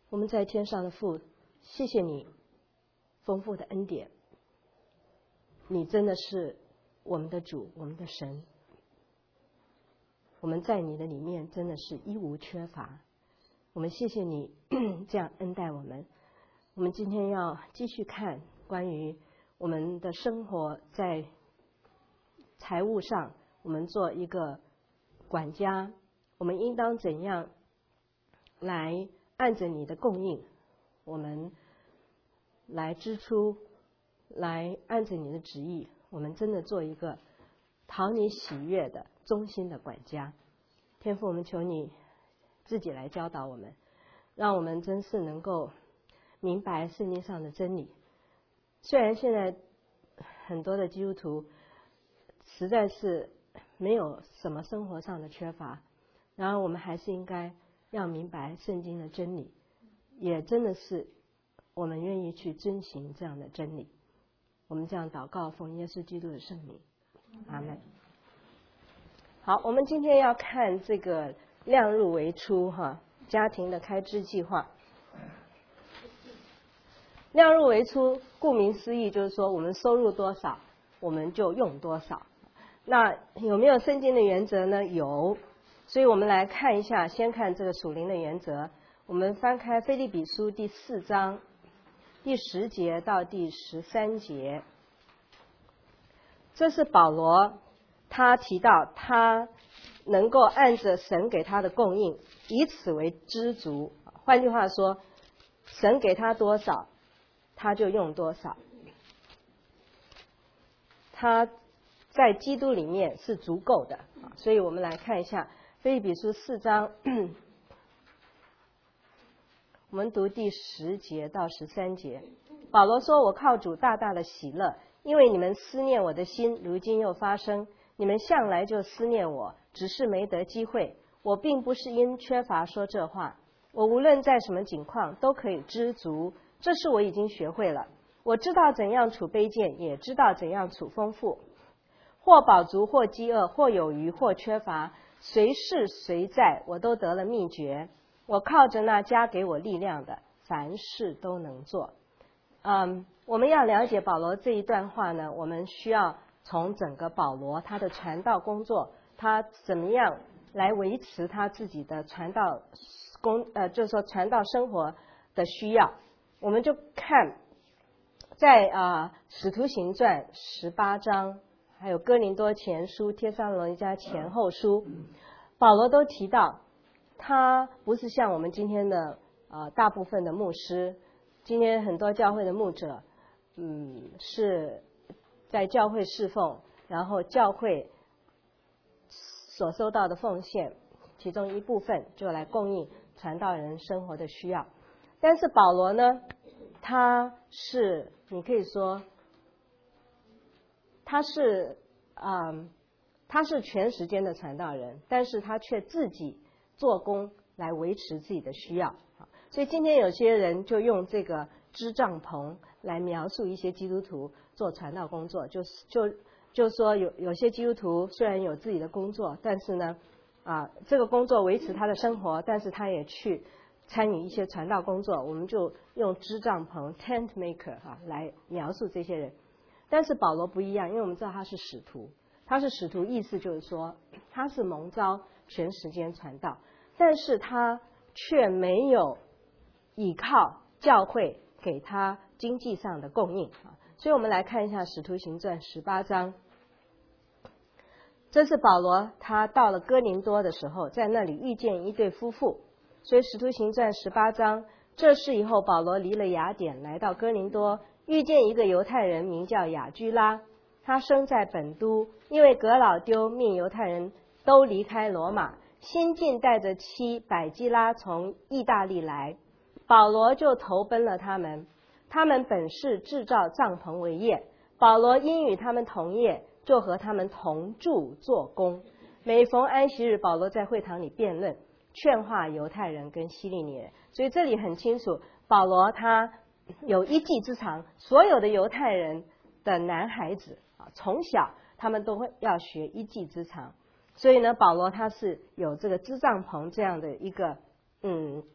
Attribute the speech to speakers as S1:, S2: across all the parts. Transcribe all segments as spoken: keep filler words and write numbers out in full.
S1: 我们在天上的父，谢谢你丰富的恩典，你真的是我们的主，我们的神。我们在你的里面真的是一无缺乏，我们谢谢你这样恩待我们。我们今天要继续看关于我们的生活，在财务上，我们做一个管家，我们应当怎样来按着你的供应，我们来支出，来按着你的旨意，我们真的做一个讨你喜悦的忠心的管家。天父，我们求你自己来教导我们，让我们真是能够明白圣经上的真理。虽然现在很多的基督徒实在是没有什么生活上的缺乏，然而我们还是应该要明白圣经的真理，也真的是我们愿意去遵行这样的真理。我们这样祷告，奉耶稣基督的圣名，阿们。好，我们今天要看这个量入为出哈，家庭的开支计划。量入为出，顾名思义就是说我们收入多少，我们就用多少。那有没有圣经的原则呢？有。所以我们来看一下，先看这个属灵的原则。我们翻开腓立比书第四章第十节到第十三节，这是保罗他提到他能够按着神给他的供应，以此为知足。换句话说，神给他多少，他就用多少。他在基督里面是足够的。所以我们来看一下腓立比书四章，我们读第十节到十三节。保罗说，我靠主大大的喜乐，因为你们思念我的心如今又发生，你们向来就思念我，只是没得机会。我并不是因缺乏说这话，我无论在什么境况都可以知足，这是我已经学会了。我知道怎样处卑贱，也知道怎样处丰富，或饱足，或饥饿，或有余，或缺乏，随是随在，我都得了秘诀。我靠着那加给我力量的，凡事都能做。嗯，我们要了解保罗这一段话呢，我们需要从整个保罗他的传道工作，他怎么样来维持他自己的传道工，呃，就是说传道生活的需要，我们就看在啊《使徒行传》十八章，还有哥林多前书、帖撒罗尼迦前后书，保罗都提到，他不是像我们今天的呃大部分的牧师，今天很多教会的牧者，嗯，是在教会侍奉，然后教会所收到的奉献，其中一部分就来供应传道人生活的需要。但是保罗呢，他是你可以说，他是嗯，他是全时间的传道人，但是他却自己做工来维持自己的需要。所以今天有些人就用这个支帐篷来描述一些基督徒做传道工作，就是就就说有有些基督徒虽然有自己的工作，但是呢啊这个工作维持他的生活，但是他也去参与一些传道工作，我们就用支帐篷 tent maker 哈、啊、来描述这些人。但是保罗不一样，因为我们知道他是使徒，他是使徒，意思就是说他是蒙召全时间传道，但是他却没有依靠教会给他经济上的供应啊。所以我们来看一下《使徒行传》十八章，这是保罗他到了哥林多的时候，在那里遇见一对夫妇。所以《使徒行传》十八章，这事以后保罗离了雅典，来到哥林多，遇见一个犹太人名叫雅居拉，他生在本都，因为革老丢命犹太人都离开罗马，新近带着妻百基拉从意大利来，保罗就投奔了他们。他们本是制造帐篷为业，保罗因与他们同业，就和他们同住做工。每逢安息日，保罗在会堂里辩论，劝化犹太人跟希利尼人。所以这里很清楚，保罗他有一技之长，所有的犹太人的男孩子啊，从小他们都会要学一技之长。所以呢，保罗他是有这个支帐篷这样的一个嗯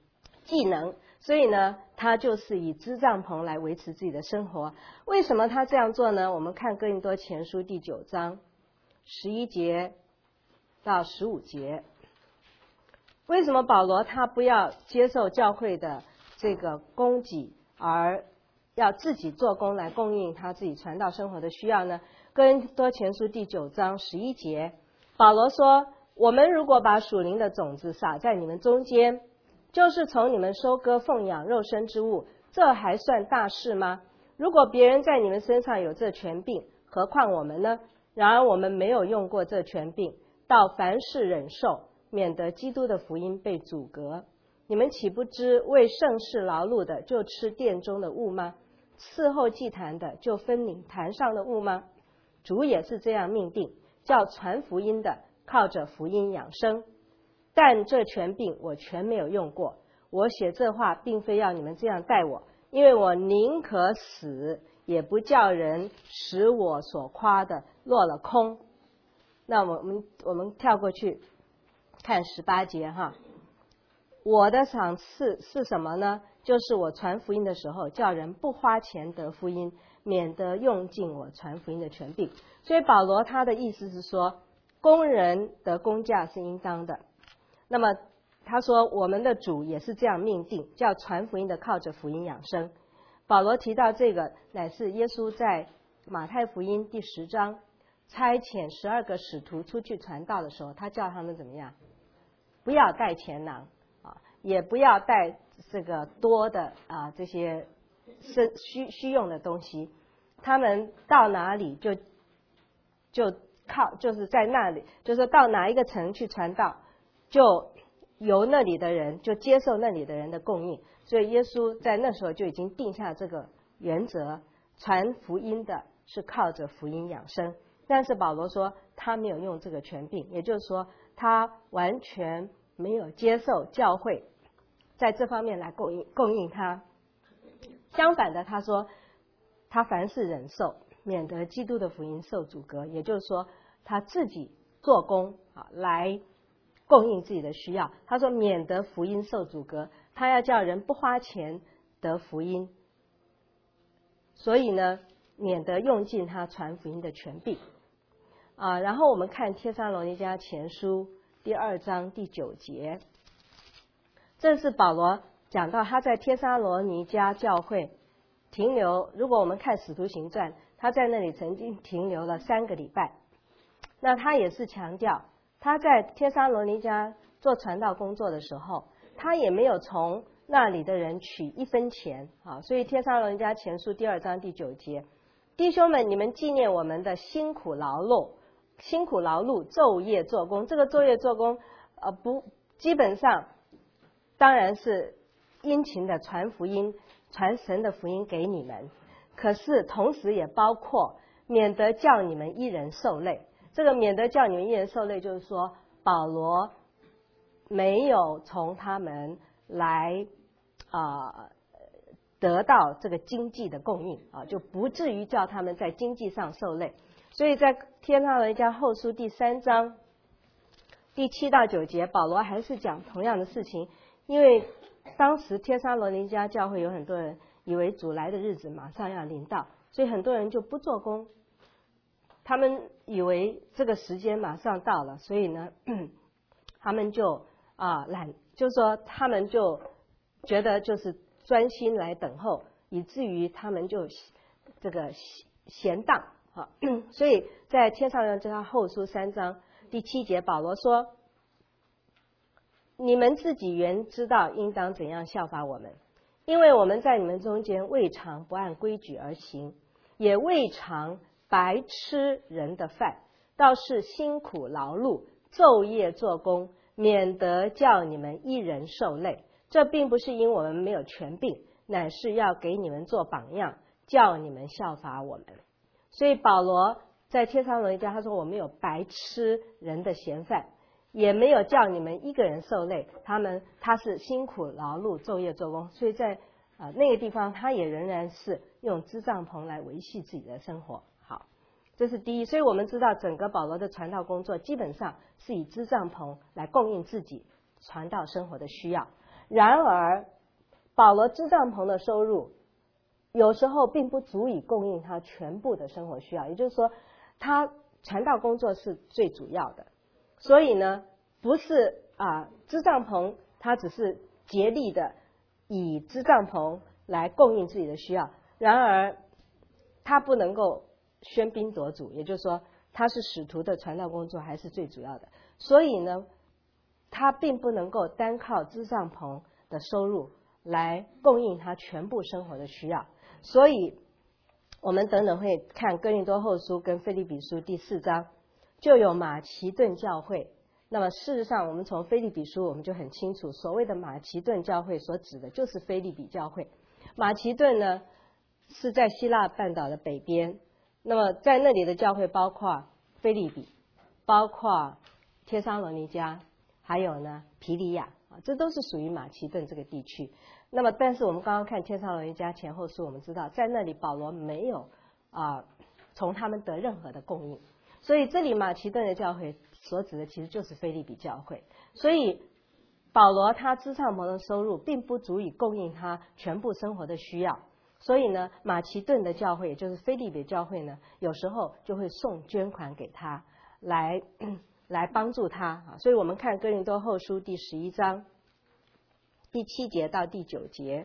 S1: 技能，所以呢，他就是以支帐篷来维持自己的生活。为什么他这样做呢？我们看哥林多前书第九章十一节到十五节。为什么保罗他不要接受教会的这个供给，而要自己做工来供应他自己传道生活的需要呢？哥林多前书第九章十一节，保罗说：我们如果把属灵的种子撒在你们中间，就是从你们收割奉养肉身之物，这还算大事吗？如果别人在你们身上有这权柄，何况我们呢？然而我们没有用过这权柄，到凡事忍受，免得基督的福音被阻隔。你们岂不知为圣事劳碌的就吃殿中的物吗？伺候祭坛的就分领坛上的物吗？主也是这样命定，叫传福音的靠着福音养生。但这权柄我全没有用过。我写这话并非要你们这样待我，因为我宁可死，也不叫人使我所夸的落了空。那我们我们跳过去看十八节哈。我的赏赐是什么呢？就是我传福音的时候，叫人不花钱得福音，免得用尽我传福音的权柄。所以保罗他的意思是说，工人的工价是应当的。那么他说，我们的主也是这样命定，叫传福音的靠着福音养生。保罗提到这个，乃是耶稣在马太福音第十章差遣十二个使徒出去传道的时候，他叫他们怎么样？不要带钱囊啊，也不要带这个多的啊这些需需用的东西。他们到哪里就就靠就是在那里，就是到哪一个城去传道，就由那里的人就接受那里的人的供应。所以耶稣在那时候就已经定下这个原则，传福音的是靠着福音养生。但是保罗说他没有用这个权柄，也就是说他完全没有接受教会在这方面来供应供应他。相反的，他说他凡事忍受，免得基督的福音受阻隔。也就是说他自己做工啊来供应自己的需要。他说免得福音受阻隔，他要叫人不花钱得福音，所以呢免得用尽他传福音的权柄啊。然后我们看帖撒罗尼迦前书第二章第九节，这是保罗讲到他在帖撒罗尼迦教会停留，如果我们看使徒行传，他在那里曾经停留了三个礼拜。那他也是强调他在帖撒罗尼迦做传道工作的时候，他也没有从那里的人取一分钱啊。所以帖撒罗尼迦前书第二章第九节，弟兄们，你们纪念我们的辛苦劳碌，辛苦劳碌，昼夜做工。这个昼夜做工，呃，不，基本上当然是殷勤的传福音，传神的福音给你们。可是同时也包括免得叫你们一人受累。这个免得叫你们一人受累，就是说保罗没有从他们来啊、呃、得到这个经济的供应啊，就不至于叫他们在经济上受累。所以在帖撒罗尼迦后书第三章第七到九节，保罗还是讲同样的事情。因为当时帖撒罗尼迦教会有很多人以为主来的日子马上要临到，所以很多人就不做工。他们以为这个时间马上到了，所以呢他们就啊懒，就是说他们就觉得就是专心来等候，以至于他们就这个闲荡啊。所以在帖撒罗尼迦后书三章第七节，保罗说，你们自己原知道应当怎样效法我们，因为我们在你们中间未尝不按规矩而行，也未尝白吃人的饭，倒是辛苦劳碌，昼夜做工，免得叫你们一人受累。这并不是因我们没有权柄，乃是要给你们做榜样，叫你们效法我们。所以保罗在帖撒罗尼迦他说，我没有白吃人的闲饭，也没有叫你们一个人受累，他们他是辛苦劳碌，昼夜做工。所以在啊、呃、那个地方，他也仍然是用支帐篷来维系自己的生活。好，这是第一。所以我们知道整个保罗的传道工作基本上是以支帐篷来供应自己传道生活的需要。 然而保罗支帐篷的收入有时候并不足以供应他全部的生活需要，也就是说他传道工作是最主要的，所以呢不是啊支帐篷他只是竭力的以支帐篷来供应自己的需要，然而他不能够喧宾夺主，也就是说他是使徒的传道工作还是最主要的，所以呢他并不能够单靠支帐篷的收入来供应他全部生活的需要。所以我们等等会看哥林多后书跟腓立比书第四章就有马其顿教会。那么事实上我们从腓立比书我们就很清楚，所谓的马其顿教会所指的就是腓立比教会。马其顿呢是在希腊半岛的北边，那么在那里的教会包括腓立比，包括帖撒罗尼迦，还有呢皮利亚，这都是属于马其顿这个地区。那么但是我们刚刚看帖撒罗尼迦前后书，我们知道在那里保罗没有啊、呃、从他们得任何的供应，所以这里马其顿的教会所指的其实就是腓立比教会。所以保罗他支帐篷的收入并不足以供应他全部生活的需要，所以呢马其顿的教会也就是腓立比教会呢有时候就会送捐款给他来来帮助他。所以我们看哥林多后书第十一章第七节到第九节，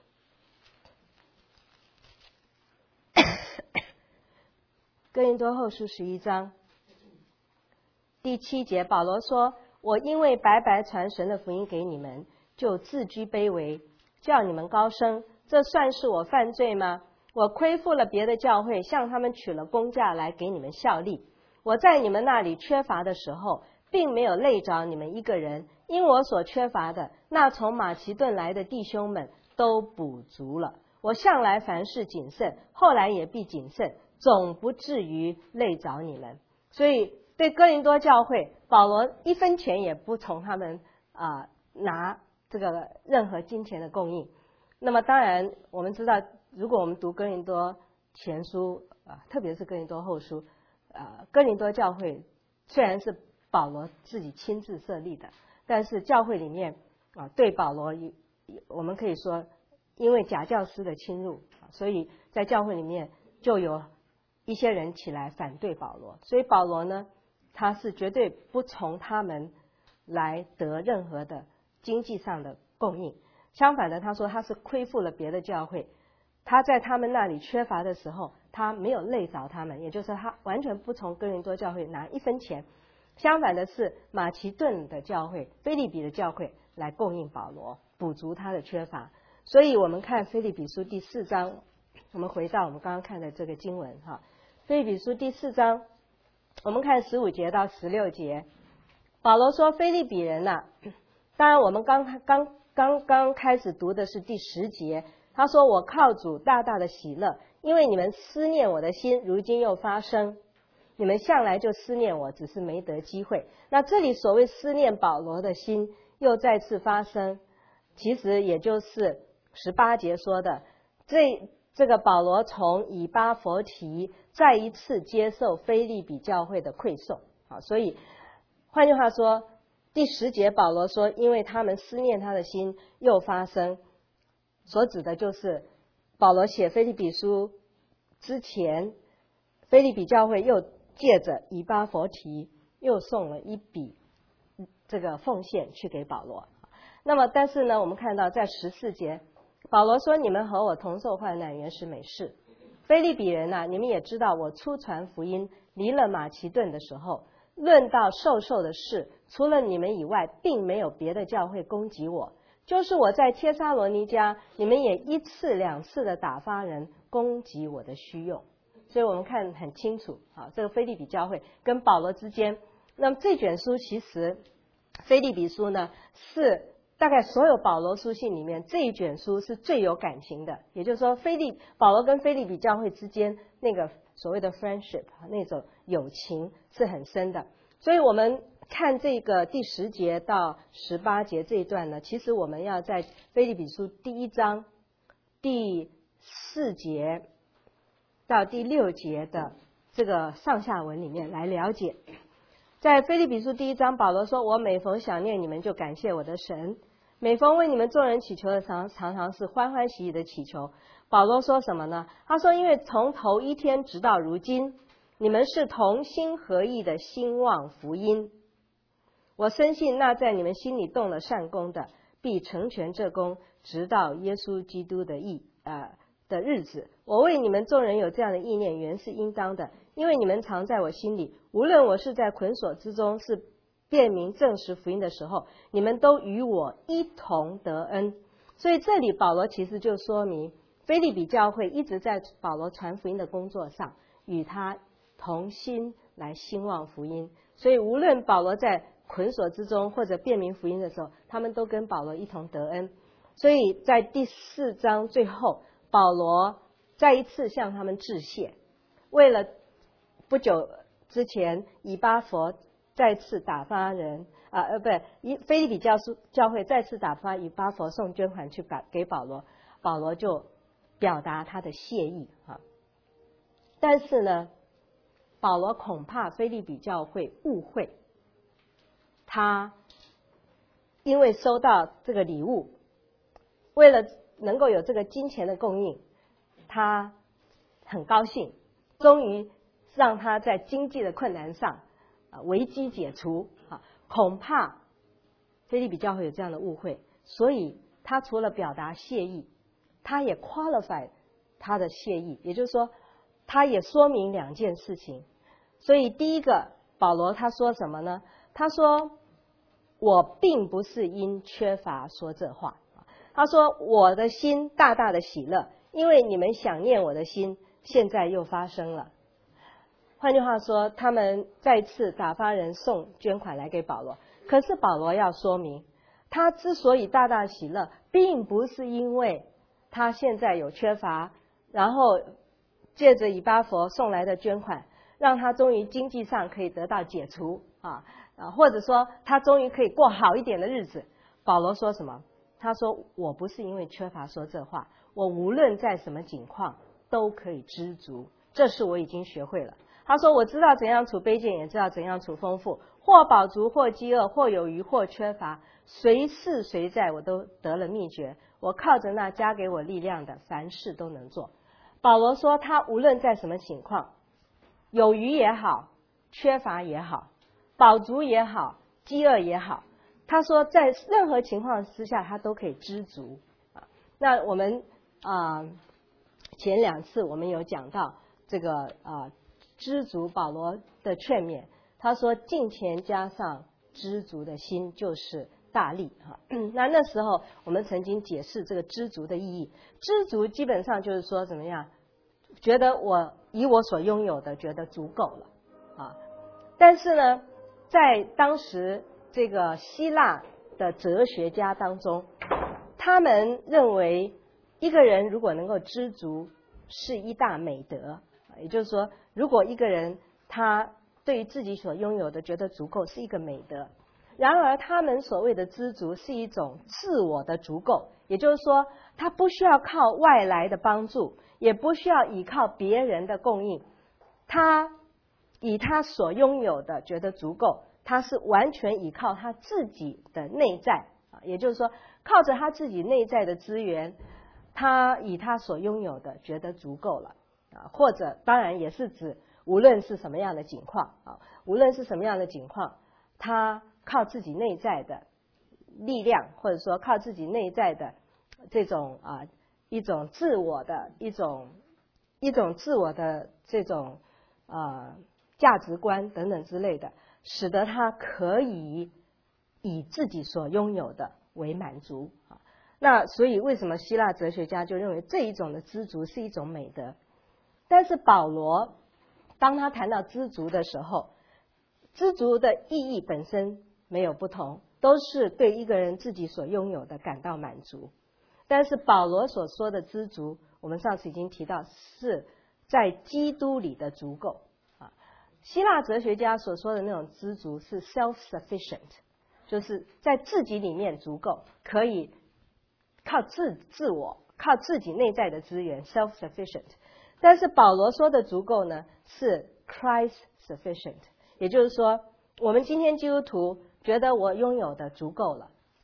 S1: 哥林多后书十一章第七节，保罗说：我因为白白传神的福音给你们，就自居卑微，叫你们高升，这算是我犯罪吗？我亏负了别的教会，向他们取了工价来给你们效力。我在你们那里缺乏的时候，并没有累着你们一个人，因我所缺乏的，那从马其顿来的弟兄们都补足了。我向来凡事谨慎，后来也必谨慎，总不至于累着你们。所以对哥林多教会，保罗一分钱也不从他们啊、呃、拿这个任何金钱的供应。那么当然我们知道，如果我们读哥林多前书啊、呃，特别是哥林多后书，呃，哥林多教会虽然是保罗自己亲自设立的，但是教会里面啊，对保罗我们可以说因为假教师的侵入，所以在教会里面就有一些人起来反对保罗，所以保罗呢他是绝对不从他们来得任何的经济上的供应，相反的他说他是亏负了别的教会，他在他们那里缺乏的时候他没有累着他们，也就是他完全不从哥林多教会拿一分钱。相反的是马其顿的教会、腓立比的教会来供应保罗，补足他的缺乏。所以我们看腓立比书第四章，我们回到我们刚刚看的这个经文哈，腓立比书第四章，我们看十五节到十六节，保罗说腓立比人呐、啊，当然我们刚刚刚刚开始读的是第十节，他说我靠主大大的喜乐，因为你们思念我的心如今又发生，你们向来就思念我，只是没得机会。那这里所谓思念保罗的心又再次发生，其实也就是十八节说的，这这个保罗从以巴弗提再一次接受腓立比教会的馈送。好，所以换句话说，第十节保罗说因为他们思念他的心又发生，所指的就是保罗写腓立比书之前，腓立比教会又借着以巴弗提又送了一笔这个奉献去给保罗。那么但是呢我们看到在十四节保罗说你们和我同受患难原是美事。腓立比人啊，你们也知道我初传福音离了马其顿的时候，论到授受的事，除了你们以外并没有别的教会攻击我，就是我在帖撒罗尼迦，你们也一次两次的打发人攻击我的虚用。所以我们看很清楚啊，这个腓立比教会跟保罗之间，那么这卷书其实腓立比书呢是大概所有保罗书信里面这一卷书是最有感情的，也就是说腓立保罗跟腓立比教会之间那个所谓的 friendship 那种友情是很深的。所以我们看这个第十节到十八节这一段呢，其实我们要在腓立比书第一章第四节到第六节的这个上下文里面来了解。在腓立比书第一章，保罗说我每逢想念你们就感谢我的神， 每逢为你们众人祈求的常常常是欢欢喜喜的祈求。保罗说什么呢？他说因为从头一天直到如今，你们是同心合意的兴旺福音。我深信那在你们心里动了善功的，必成全这功，直到耶稣基督的义呃的日子。我为你们众人有这样的意念，原是应当的，因为你们常在我心里，无论我是在捆锁之中，是辨明证实福音的时候，你们都与我一同得恩。所以这里保罗其实就说明腓立比教会一直在保罗传福音的工作上与他同心来兴旺福音。所以无论保罗在捆锁之中或者辨明福音的时候，他们都跟保罗一同得恩。所以在第四章最后，保罗再一次向他们致谢，为了不久之前以巴弗再次打发人啊呃不腓立比教教会再次打发以巴弗送捐款去给保罗，保罗就表达他的谢意啊。但是呢，保罗恐怕腓立比教会误会，他因为收到这个礼物，为了能够有这个金钱的供应，他很高兴，终于让他在经济的困难上啊危机解除啊。恐怕腓立比教会有这样的误会，所以他除了表达谢意，他也 qualify 他的谢意，也就是说他也说明两件事情。所以第一个，保罗他说什么呢？他说我并不是因缺乏说这话，他说我的心大大的喜乐，因为你们想念我的心现在又发生了。换句话说，他们再次打发人送捐款来给保罗，可是保罗要说明，他之所以大大喜乐，并不是因为他现在有缺乏，然后借着以巴弗送来的捐款，让他终于经济上可以得到解除啊，或者说他终于可以过好一点的日子。保罗说什么？他说我不是因为缺乏说这话，我无论在什么境况都可以知足，这是我已经学会了。他说我知道怎样处卑贱，也知道怎样处丰富，或饱足或饥饿，或有余或缺乏，随事随在我都得了秘诀。我靠着那加给我力量的，凡事都能做。保罗说他无论在什么情况，有余也好，缺乏也好，饱足也好，饥饿也好，他说在任何情况之下他都可以知足。那我们啊、呃、前两次我们有讲到这个啊、呃、知足，保罗的劝勉，他说敬虔加上知足的心就是大利哈。那那时候我们曾经解释这个知足的意义，知足基本上就是说怎么样，觉得我以我所拥有的觉得足够了啊。但是呢，在当时这个希腊的哲学家当中，他们认为一个人如果能够知足是一大美德，也就是说如果一个人他对于自己所拥有的觉得足够是一个美德。然而他们所谓的知足是一种自我的足够，也就是说他不需要靠外来的帮助，也不需要依靠别人的供应，他以他所拥有的觉得足够，他是完全依靠他自己的内在，也就是说靠着他自己内在的资源，他以他所拥有的觉得足够了啊，或者当然也是指无论是什么样的境况啊，无论是什么样的境况，他靠自己内在的力量，或者说靠自己内在的这种啊一种自我的一种一种自我的这种啊价值观等等之类的，使得他可以以自己所拥有的为满足啊。那所以为什么希腊哲学家就认为这一种的知足是一种美德？但是保罗当他谈到知足的时候，知足的意义本身没有不同，都是对一个人自己所拥有的感到满足。但是保罗所说的知足，我们上次已经提到，是在基督里的足够啊。希腊哲学家所说的那种知足是 self-sufficient， 就是在自己里面足够，可以靠自自我靠自己内在的资源 self-sufficient。 但是保罗说的足够呢，是 Christ-sufficient， 也就是说我们今天基督徒觉得我拥有的足够了，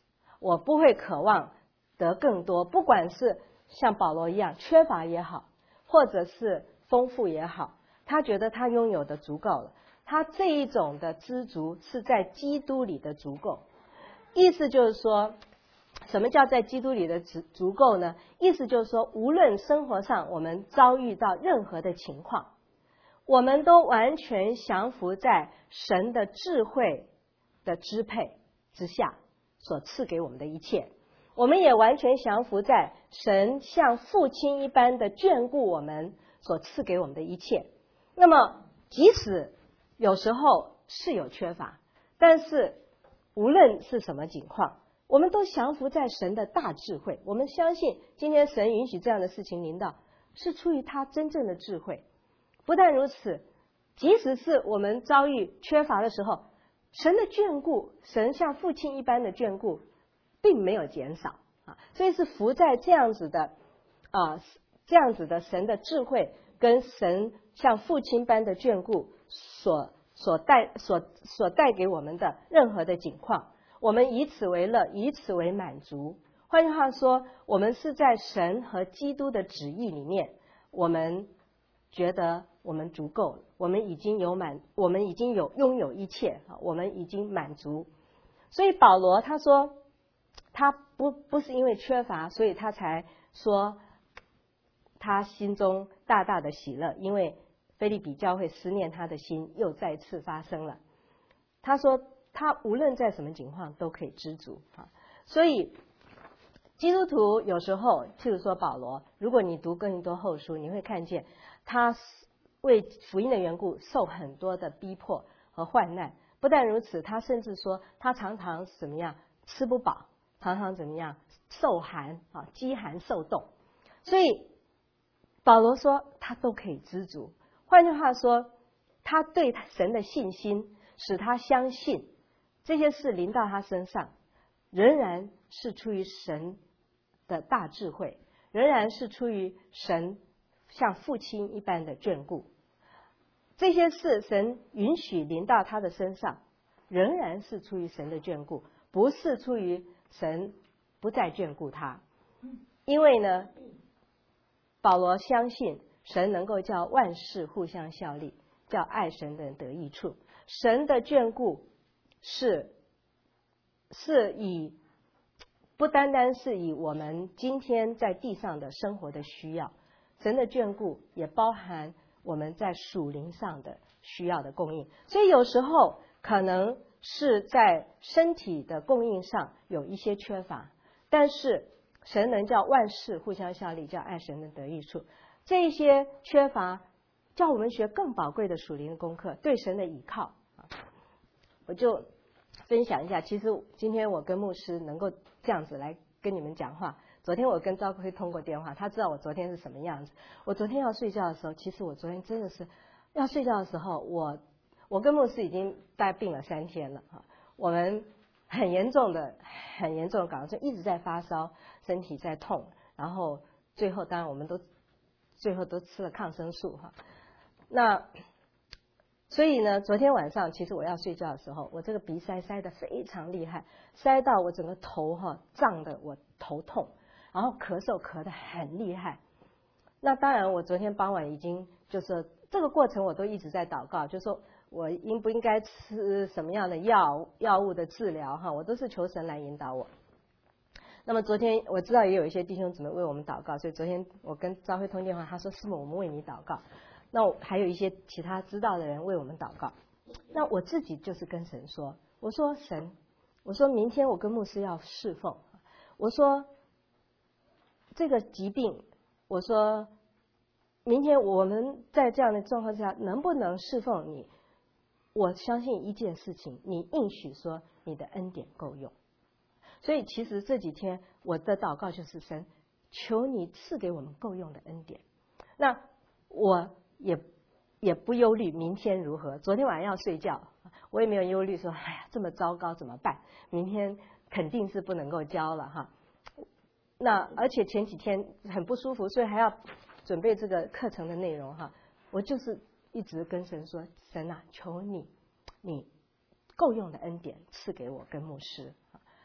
S1: 我不会渴望得更多，不管是像保罗一样缺乏也好，或者是丰富也好，他觉得他拥有的足够了。他这一种的知足是在基督里的足够。意思就是说，什么叫在基督里的足足够呢？意思就是说，无论生活上我们遭遇到任何的情况，我们都完全降服在神的智慧的支配之下所赐给我们的一切，我们也完全降服在神像父亲一般的眷顾我们所赐给我们的一切。那么即使有时候是有缺乏，但是无论是什么情况，我们都降服在神的大智慧。我们相信今天神允许这样的事情临到，是出于他真正的智慧。不但如此，即使是我们遭遇缺乏的时候，神的眷顾，神像父亲一般的眷顾并没有减少啊，所以是服在这样子的啊，这样子的神的智慧跟神像父亲般的眷顾所所带所所带给我们的任何的景况，我们以此为乐，以此为满足。换句话说，我们是在神和基督的旨意里面，我们觉得我们足够了，我们已经有满，我们已经有拥有一切，我们已经满足。所以保罗他说，他不不是因为缺乏，所以他才说他心中大大的喜乐，因为腓立比教会思念他的心又再次发生了。他说他无论在什么情况都可以知足啊。所以基督徒有时候，譬如说保罗，如果你读哥林多后书，你会看见他为福音的缘故受很多的逼迫和患难。不但如此，他甚至说他常常怎么样吃不饱，常常怎么样受寒啊，饥寒受冻。所以保罗说他都可以知足。换句话说，他对神的信心使他相信这些事临到他身上，仍然是出于神的大智慧，仍然是出于神像父亲一般的眷顾。这些事神允许临到他的身上，仍然是出于神的眷顾，不是出于神不再眷顾他。因为呢，保罗相信神能够叫万事互相效力，叫爱神的人得益处。神的眷顾是是以不单单是以我们今天在地上的生活的需要，神的眷顾也包含我们在属灵上的需要的供应。所以有时候可能是在身体的供应上有一些缺乏，但是神能叫万事互相效力，叫爱神的得益处。这些缺乏叫我们学更宝贵的属灵的功课，对神的倚靠。我就分享一下，其实今天我跟牧师能够这样子来跟你们讲话。昨天我跟赵辉通过电话，他知道我昨天是什么样子。我昨天要睡觉的时候，其实我昨天真的是要睡觉的时候，我我跟牧师已经大概病了三天了哈，我们很严重的很严重的感觉，就一直在发烧，身体在痛，然后最后当然我们都最后都吃了抗生素哈。那所以呢，昨天晚上其实我要睡觉的时候，我这个鼻塞塞得非常厉害，塞到我整个头哈胀得我头痛，然后咳嗽咳得很厉害。那当然我昨天傍晚已经就是这个过程我都一直在祷告，就说我应不应该吃什么样的药药物的治疗哈，我都是求神来引导我。那么昨天我知道也有一些弟兄姊妹为我们祷告，所以昨天我跟赵辉通电话，他说师母我们为你祷告。那还有一些其他知道的人为我们祷告。那我自己就是跟神说，我说神，我说明天我跟牧师要侍奉，我说这个疾病，我说明天我们在这样的状况下能不能侍奉你？我相信一件事情，你应许说你的恩典够用。所以其实这几天我的祷告就是神，求你赐给我们够用的恩典。那我也也不忧虑明天如何。昨天晚上要睡觉，我也没有忧虑说，哎呀，这么糟糕怎么办？明天肯定是不能够教了哈。那而且前几天很不舒服，所以还要准备这个课程的内容哈。我就是一直跟神说，神啊，求你，你够用的恩典赐给我跟牧师。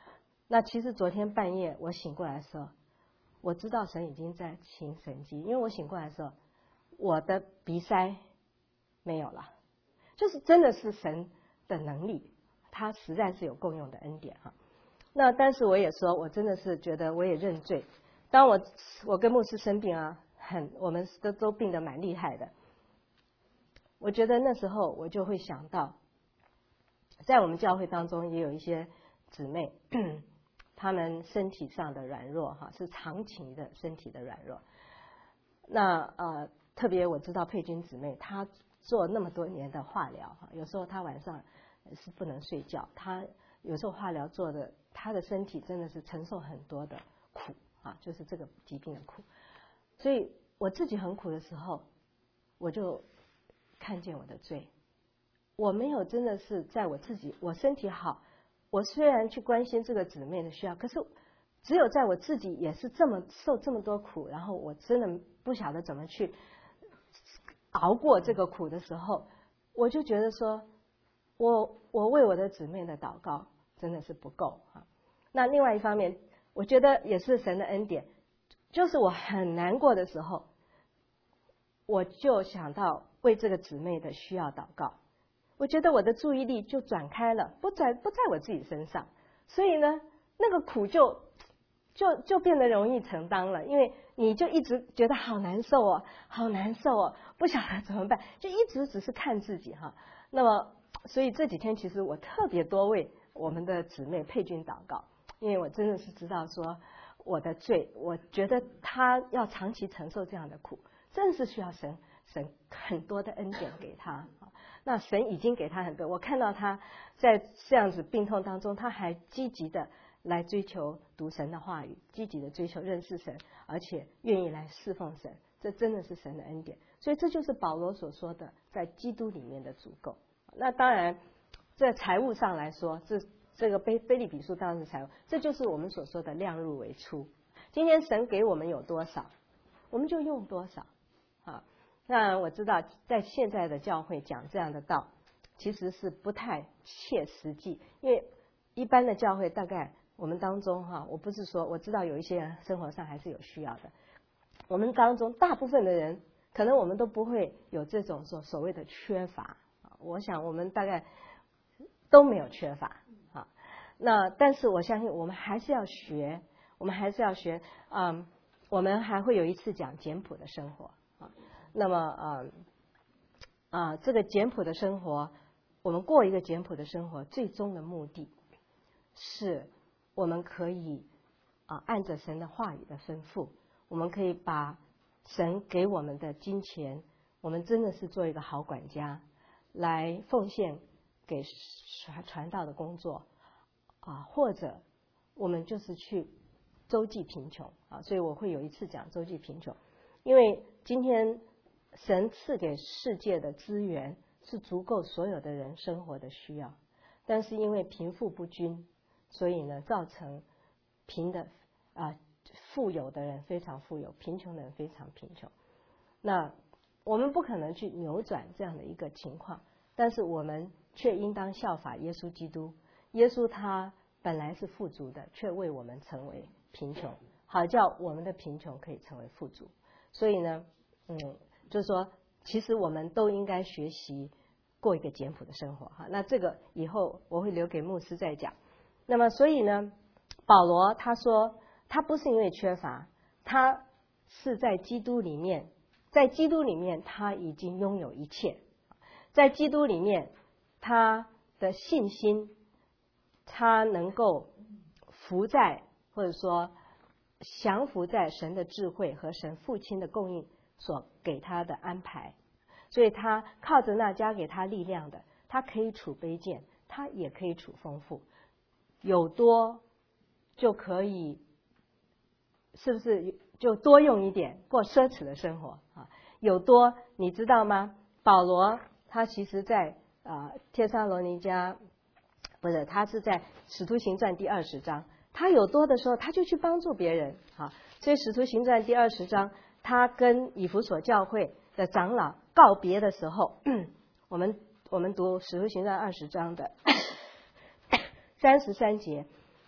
S1: 那其实昨天半夜我醒过来的时候，我知道神已经在行神迹，因为我醒过来的时候，我的鼻塞没有了，就是真的是神的能力，他实在是有够用的恩典哈。那但是我也说，我真的是觉得我也认罪。当我我跟牧师生病啊，很我们都都病得蛮厉害的。我觉得那时候我就会想到，在我们教会当中也有一些姊妹。他们身体上的软弱哈，是长期的身体的软弱。那呃，特别我知道佩君姊妹，她做那么多年的化疗哈，有时候她晚上是不能睡觉，她有时候化疗做的，她的身体真的是承受很多的苦啊，就是这个疾病的苦。所以我自己很苦的时候，我就看见我的罪，我没有真的是在我自己，我身体好。我虽然去关心这个姊妹的需要，可是只有在我自己也是这么受这么多苦，然后我真的不晓得怎么去熬过这个苦的时候，我就觉得说，我我为我的姊妹的祷告真的是不够啊。那另外一方面，我觉得也是神的恩典，就是我很难过的时候，我就想到为这个姊妹的需要祷告。我觉得我的注意力就转开了，不在不在我自己身上，所以呢，那个苦就就就变得容易承担了，因为你就一直觉得好难受哦，好难受哦，不晓得怎么办，就一直只是看自己哈。那么，所以这几天其实我特别多为我们的姊妹佩君祷告，因为我真的是知道说我的罪，我觉得她要长期承受这样的苦，真是需要神神很多的恩典给她。那神已经给他很多，我看到他在这样子病痛当中，他还积极的来追求读神的话语，积极的追求认识神，而且愿意来侍奉神，这真的是神的恩典。所以这就是保罗所说的在基督里面的足够。那当然在财务上来说，这这个腓立比书当然是财务，这就是我们所说的量入为出。今天神给我们有多少，我们就用多少啊。那我知道在现在的教会讲这样的道其实是不太切实际，因为一般的教会大概我们当中哈，我不是说我知道有一些人生活上还是有需要的，我们当中大部分的人可能我们都不会有这种所所谓的缺乏，我想我们大概都没有缺乏啊。那但是我相信我们还是要学，我们还是要学，嗯，我们还会有一次讲简朴的生活啊。那么呃啊，这个简朴的生活，我们过一个简朴的生活，最终的目的是我们可以啊按着神的话语的吩咐，我们可以把神给我们的金钱，我们真的是做一个好管家，来奉献给传传道的工作啊，或者我们就是去周济贫穷啊。所以我会有一次讲周济贫穷，因为今天神赐给世界的资源是足够所有的人生活的需要，但是因为贫富不均，所以呢造成贫的啊富有的人非常富有，贫穷的人非常贫穷。那我们不可能去扭转这样的一个情况，但是我们却应当效法耶稣基督。耶稣他本来是富足的，却为我们成为贫穷，好叫我们的贫穷可以成为富足。所以呢，嗯。就是说，其实我们都应该学习过一个简朴的生活哈。那这个以后我会留给牧师再讲。那么，所以呢，保罗他说，他不是因为缺乏，他是在基督里面，在基督里面他已经拥有一切，在基督里面他的信心，他能够服在或者说降服在神的智慧和神父亲的供应所给他的安排，所以他靠着那加给他力量的，他可以处卑贱，他也可以处丰富，有多就可以，是不是就多用一点，过奢侈的生活啊？有多你知道吗？保罗他其实在啊帖撒罗尼迦，不是，他是在使徒行传第二十章，他有多的时候他就去帮助别人啊，所以使徒行传第二十章。他跟以弗所教会的长老告别的时候，我们我们读使徒行传二十章的三十三节，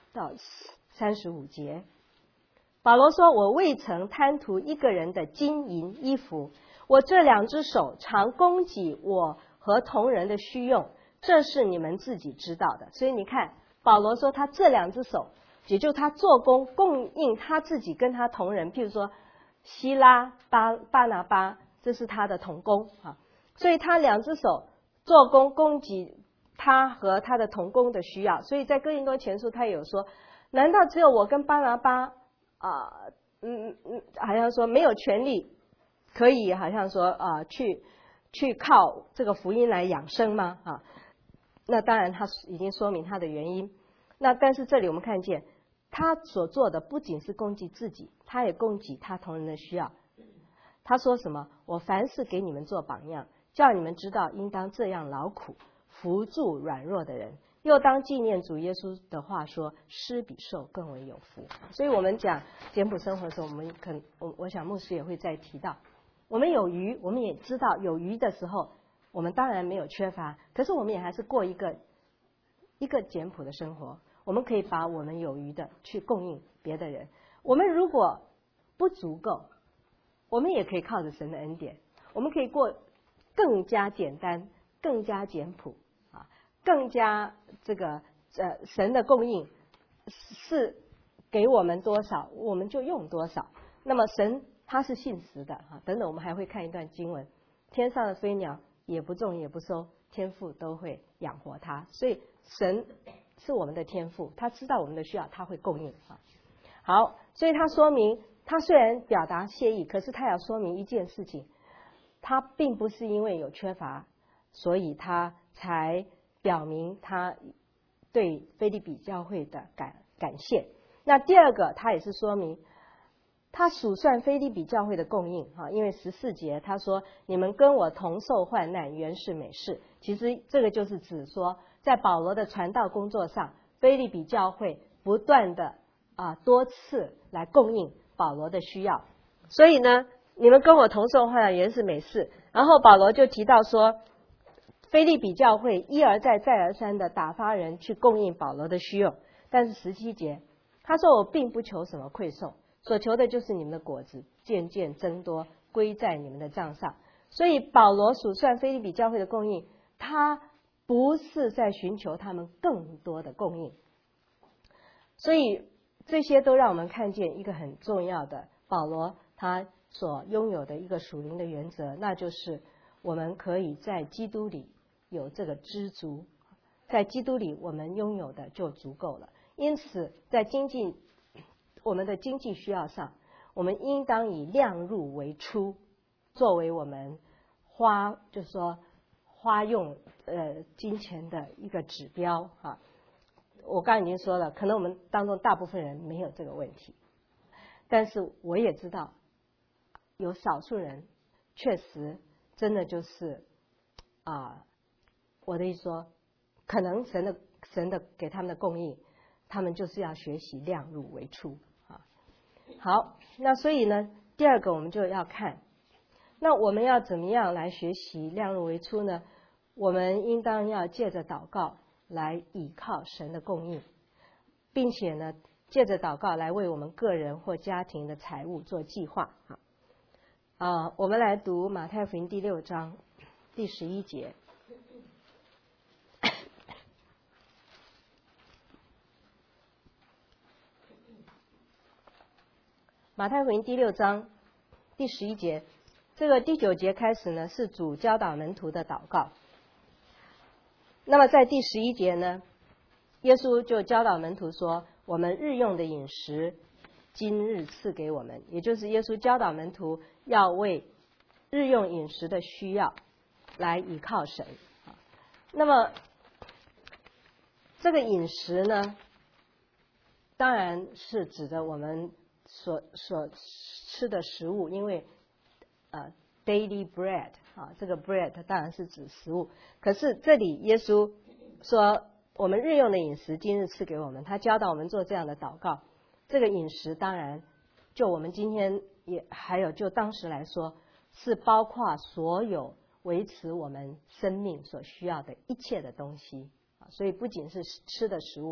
S1: 到三十五节。保罗说，我未曾贪图一个人的金银衣服，我这两只手常供给我和同人的需用，这是你们自己知道的。所以你看，保罗说他这两只手，也就是他做工供应他自己跟他同人，譬如说希拉、巴巴拿巴，这是他的同工啊，所以他两只手做工供给他和他的同工的需要。所以在哥林多前书他也有说，难道只有我跟巴拿巴啊、呃，嗯嗯，好像说没有权利可以好像说啊、呃、去去靠这个福音来养生吗？啊，那当然他已经说明他的原因。那但是这里我们看见他所做的不仅是供给自己，他也供给他同人的需要。他说什么？我凡事给你们做榜样，叫你们知道应当这样劳苦，扶助软弱的人，又当纪念主耶稣的话说，施比受更为有福。所以我们讲简朴生活的时候，我们可我我想牧师也会再提到，我们有余，我们也知道有余的时候，我们当然没有缺乏，可是我们也还是过一个一个简朴的生活。我们可以把我们有余的去供应别的人。我们如果不足够，我们也可以靠着神的恩典，我们可以过更加简单、更加简朴啊，更加这个呃神的供应是给我们多少，我们就用多少。那么神他是信实的啊，等等我们还会看一段经文，天上的飞鸟也不种也不收，天父都会养活它。所以神是我们的天父，他知道我们的需要，他会供应啊。好，所以他说明，他虽然表达谢意，可是他要说明一件事情，他并不是因为有缺乏，所以他才表明他对腓立比教会的感感谢。那第二个，他也是说明他数算腓立比教会的供应哈，因为十四节他说，你们跟我同受患难，原是美事。其实这个就是指说，在保罗的传道工作上，腓立比教会不断的啊多次来供应保罗的需要。所以呢，你们跟我同受患难，原是美事。然后保罗就提到说，腓立比教会一而再再而三的打发人去供应保罗的需用。但是十七节他说，我并不求什么馈送，所求的就是你们的果子渐渐增多，归在你们的账上。所以保罗数算腓立比教会的供应，他不是在寻求他们更多的供应。所以这些都让我们看见一个很重要的保罗他所拥有的一个属灵的原则，那就是我们可以在基督里有这个知足，在基督里我们拥有的就足够了。因此在经济我们的经济需要上，我们应当以量入为出作为我们花就是说花用呃金钱的一个指标啊。我刚才已经说了，可能我们当中大部分人没有这个问题，但是我也知道有少数人确实真的就是啊，我的意思说，可能神的神的给他们的供应，他们就是要学习量入为出啊。好，那所以呢，第二个我们就要看，那我们要怎么样来学习量入为出呢？我们应当要借着祷告来倚靠神的供应，并且呢，借着祷告来为我们个人或家庭的财务做计划。好，啊，我们来读马太福音第六章第十一节。马太福音第六章第十一节，这个第九节开始呢是主教导门徒的祷告。那么在第十一节呢，耶稣就教导门徒说，我们日用的饮食今日赐给我们，也就是耶稣教导门徒要为日用饮食的需要来依靠神。那么这个饮食呢，当然是指的我们所所吃的食物，因为呃 daily bread 啊，这个 bread 当然是指食物。可是这里耶稣说我们日用的饮食今日赐给我们，他教导我们做这样的祷告。这个饮食当然就我们今天也还有就当时来说，是包括所有维持我们生命所需要的一切的东西啊，所以不仅是吃的食物，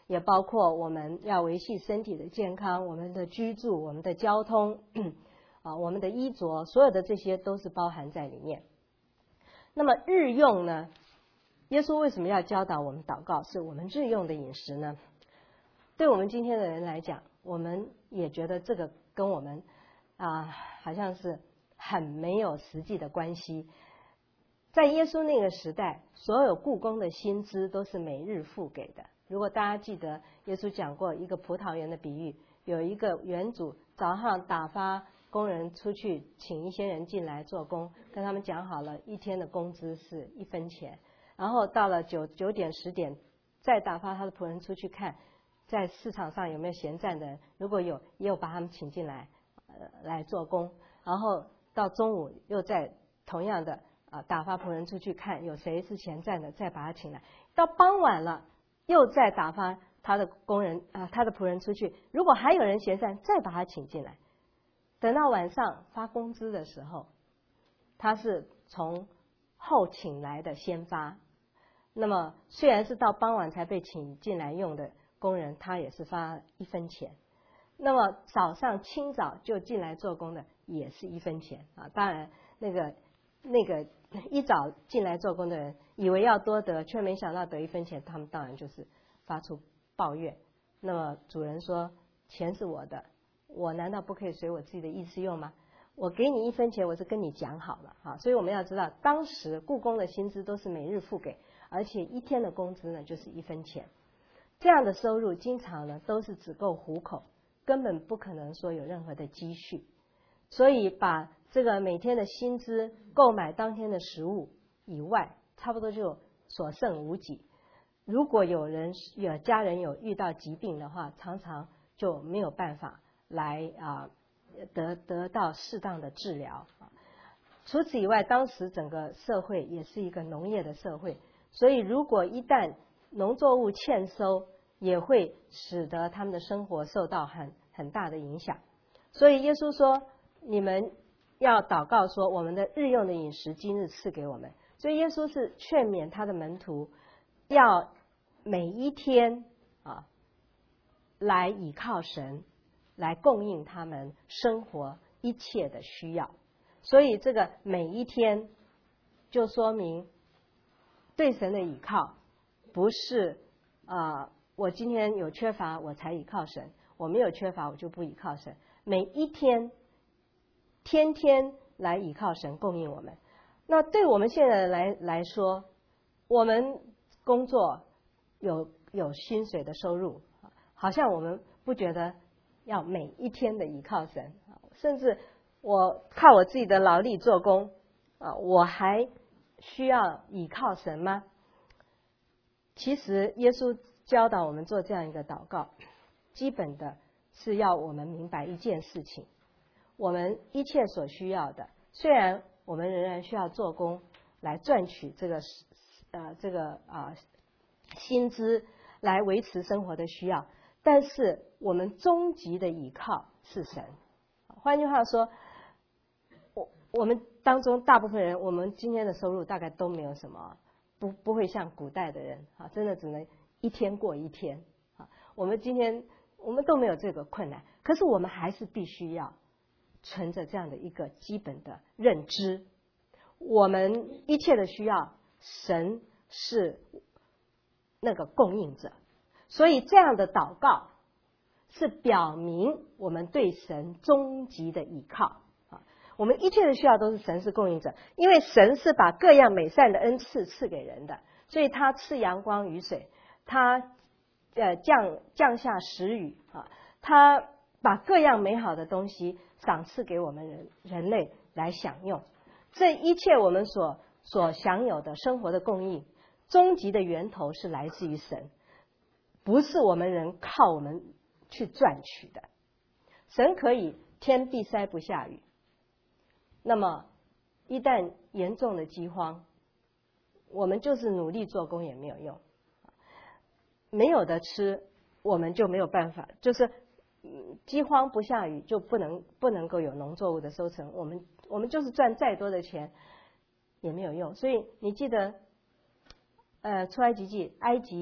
S1: 也包括我们要维系身体的健康，我们的居住，我们的交通啊，我们的衣着，所有的这些都是包含在里面。那么日用呢，耶稣为什么要教导我们祷告是我们日用的饮食呢？对我们今天的人来讲，我们也觉得这个跟我们啊好像是很没有实际的关系。在耶稣那个时代，所有雇工的薪资都是每日付给的。如果大家记得耶稣讲过一个葡萄园的比喻，有一个园主早上打发工人出去，请一些人进来做工，跟他们讲好了一天的工资是一分钱，然后到了九九点十点再打发他的仆人出去看在市场上有没有闲站的人，如果有也有把他们请进来呃来做工，然后到中午又再同样的啊，打发仆人出去看有谁是闲站的，再把他请来。到傍晚了，又再打发他的工人啊，他的仆人出去。如果还有人闲站，再把他请进来。等到晚上发工资的时候，他是从后请来的先发。那么虽然是到傍晚才被请进来用的工人，他也是发一分钱。那么早上清早就进来做工的，也是一分钱啊。当然那个。那个一早进来做工的人以为要多得，却没想到得一分钱，他们当然就是发出抱怨。那么主人说：“钱是我的，我难道不可以随我自己的意思用吗？我给你一分钱，我是跟你讲好了啊。”所以我们要知道，当时雇工的薪资都是每日付给，而且一天的工资呢就是一分钱。这样的收入经常呢都是只够糊口，根本不可能说有任何的积蓄。所以把这个每天的薪资购买当天的食物以外，差不多就所剩无几。如果有人有家人有遇到疾病的话，常常就没有办法来啊得得到适当的治疗。除此以外，当时整个社会也是一个农业的社会，所以如果一旦农作物欠收，也会使得他们的生活受到很很大的影响。所以耶稣说，你们要祷告说，我们的日用的饮食今日赐给我们。所以耶稣是劝勉他的门徒要每一天啊来倚靠神，来供应他们生活一切的需要。所以这个每一天就说明对神的倚靠不是啊、呃、我今天有缺乏我才倚靠神，我没有缺乏我就不倚靠神。每一天天天来倚靠神供应我们。那对我们现在来来说，我们工作有有薪水的收入，好像我们不觉得要每一天的倚靠神，甚至我靠我自己的劳力做工啊，我还需要倚靠神吗？其实耶稣教导我们做这样一个祷告，基本的是要我们明白一件事情：我们一切所需要的，虽然我们仍然需要做工来赚取这个呃这个啊、呃、薪资来维持生活的需要，但是我们终极的依靠是神。换句话说，我我们当中大部分人，我们今天的收入大概都没有什么，不不会像古代的人啊，真的只能一天过一天啊。我们今天我们都没有这个困难，可是我们还是必须要存着这样的一个基本的认知，我们一切的需要，神是那个供应者。所以这样的祷告是表明我们对神终极的依靠。我们一切的需要都是神是供应者，因为神是把各样美善的恩赐赐给人的，所以他赐阳光雨水，他呃降降下时雨啊，他把各样美好的东西赏赐给我们人人类来享用。这一切我们所所享有的生活的供应，终极的源头是来自于神，不是我们人靠我们去赚取的。神可以天闭塞不下雨，那么一旦严重的饥荒，我们就是努力做工也没有用，没有的吃我们就没有办法，就是饥荒不下雨就不能不能够有农作物的收成，我们我们就是赚再多的钱也没有用。所以你记得呃出埃及记，埃及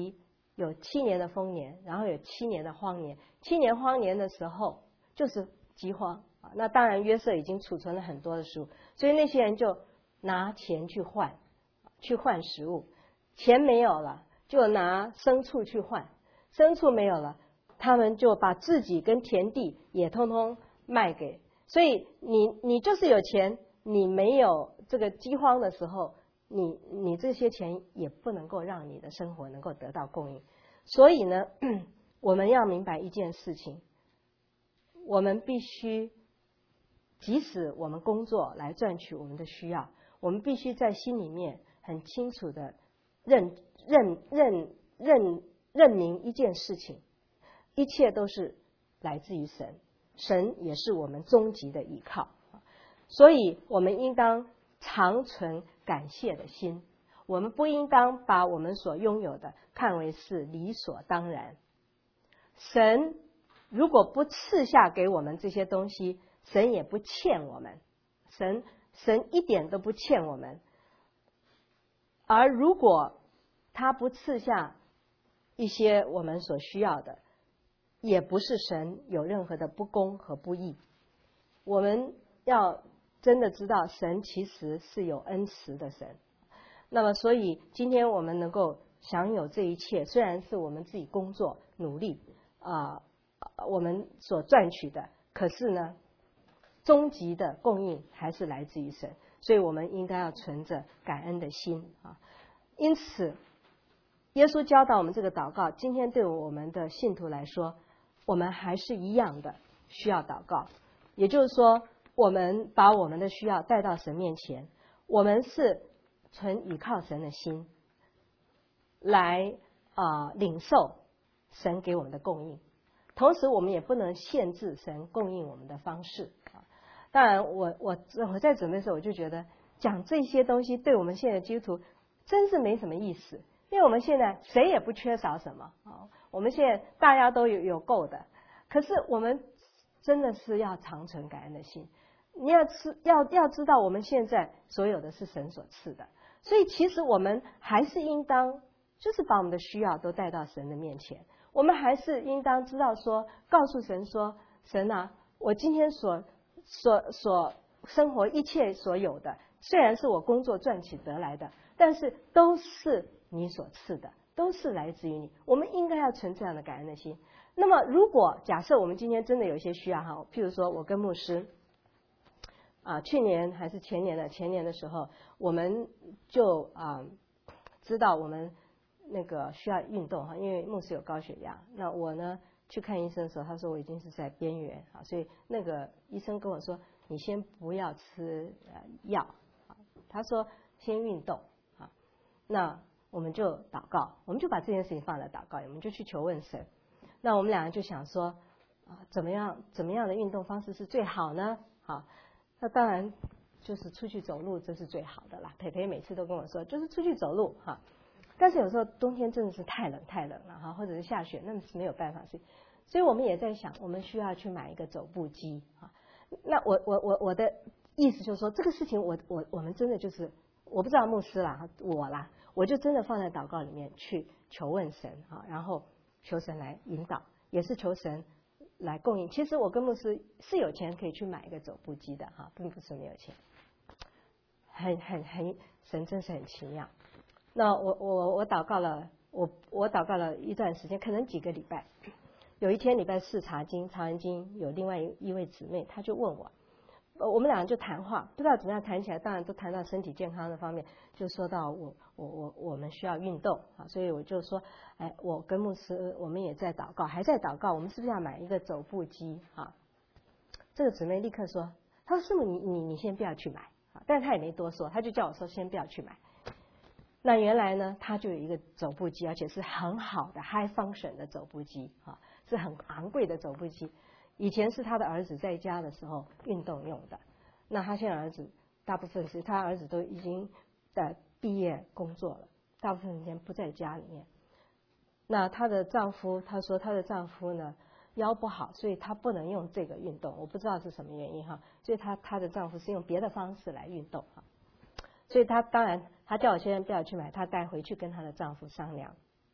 S1: 有七年的丰年，然后有七年的荒年。七年荒年的时候就是饥荒啊。那当然约瑟已经储存了很多的食物，所以那些人就拿钱去换，去换食物。钱没有了，就拿牲畜去换；牲畜没有了，他们就把自己跟田地也通通卖给。所以你你就是有钱，你没有这个饥荒的时候，你你这些钱也不能够让你的生活能够得到供应。所以呢，我们要明白一件事情，我们必须，即使我们工作来赚取我们的需要，我们必须在心里面很清楚的认认认认认明一件事情，一切都是来自于神，神也是我们终极的依靠。所以我们应当常存感谢的心，我们不应当把我们所拥有的看为是理所当然。神如果不赐下给我们这些东西，神也不欠我们，神神一点都不欠我们。而如果他不赐下一些我们所需要的，也不是神有任何的不公和不义。我们要真的知道，神其实是有恩慈的神。那么，所以今天我们能够享有这一切，虽然是我们自己工作努力啊、呃，我们所赚取的，可是呢，终极的供应还是来自于神。所以我们应该要存着感恩的心啊。因此，耶稣教导我们这个祷告，今天对我们的信徒来说，我们还是一样的需要祷告。也就是说，我们把我们的需要带到神面前，我们是存倚靠神的心来啊、呃、领受神给我们的供应。同时，我们也不能限制神供应我们的方式啊。当然我，我我我在准备的时候，我就觉得讲这些东西对我们现在基督徒真是没什么意思，因为我们现在谁也不缺少什么啊，我们现在大家都有有够的。可是我们真的是要常存感恩的心。你要知要要知道，我们现在所有的是神所赐的，所以其实我们还是应当就是把我们的需要都带到神的面前。我们还是应当知道说，告诉神说，神啊，我今天所所所生活一切所有的，虽然是我工作赚取得来的，但是都是你所赐的，都是来自于你。我们应该要存这样的感恩的心。那么如果假设我们今天真的有一些需要哈，譬如说我跟牧师啊，去年还是前年的前年的时候，我们就啊知道我们那个需要运动哈，因为牧师有高血压。那我呢去看医生的时候，他说我已经是在边缘啊，所以那个医生跟我说，你先不要吃呃药啊，他说先运动啊。那我们就祷告，我们就把这件事情放在祷告里，我们就去求问神。那我们两个就想说啊，怎么样怎么样的运动方式是最好呢？好。那当然就是出去走路，这是最好的啦。培培每次都跟我说，就是出去走路哈。但是有时候冬天真的是太冷太冷了哈，或者是下雪，那是没有办法。所以，所以我们也在想，我们需要去买一个走步机啊。那我我我我的意思就是说，这个事情我我我们真的就是，我不知道牧师啦，我啦，我就真的放在祷告里面去求问神啊，然后求神来引导，也是求神来供应。其实我跟牧师是有钱可以去买一个走步机的哈，并不是没有钱。很很很神真是很奇妙。那我我我祷告了，我我祷告了一段时间，可能几个礼拜。有一天礼拜四查经，查完经有另外一一位姊妹，她就问我，我们两个就谈话，不知道怎么样谈起来，当然都谈到身体健康的方面，就说到我我我我们需要运动啊，所以我就说，哎，我跟牧师我们也在祷告，还在祷告，我们是不是要买一个走步机啊？这个姊妹立刻说，她说师母你你你先不要去买啊，但是她也没多说，她就叫我说先不要去买。那原来呢，她就有一个走步机，而且是很好的 high function 的走步机啊，是很昂贵的走步机。以前是他的儿子在家的时候运动用的，那他现在儿子大部分是他儿子都已经在毕业工作了，大部分时间不在家里面。那她的丈夫，她说她的丈夫呢腰不好，所以她不能用这个运动，我不知道是什么原因哈，所以她她的丈夫是用别的方式来运动哈，所以她当然她叫我先不要去买，她带回去跟她的丈夫商量。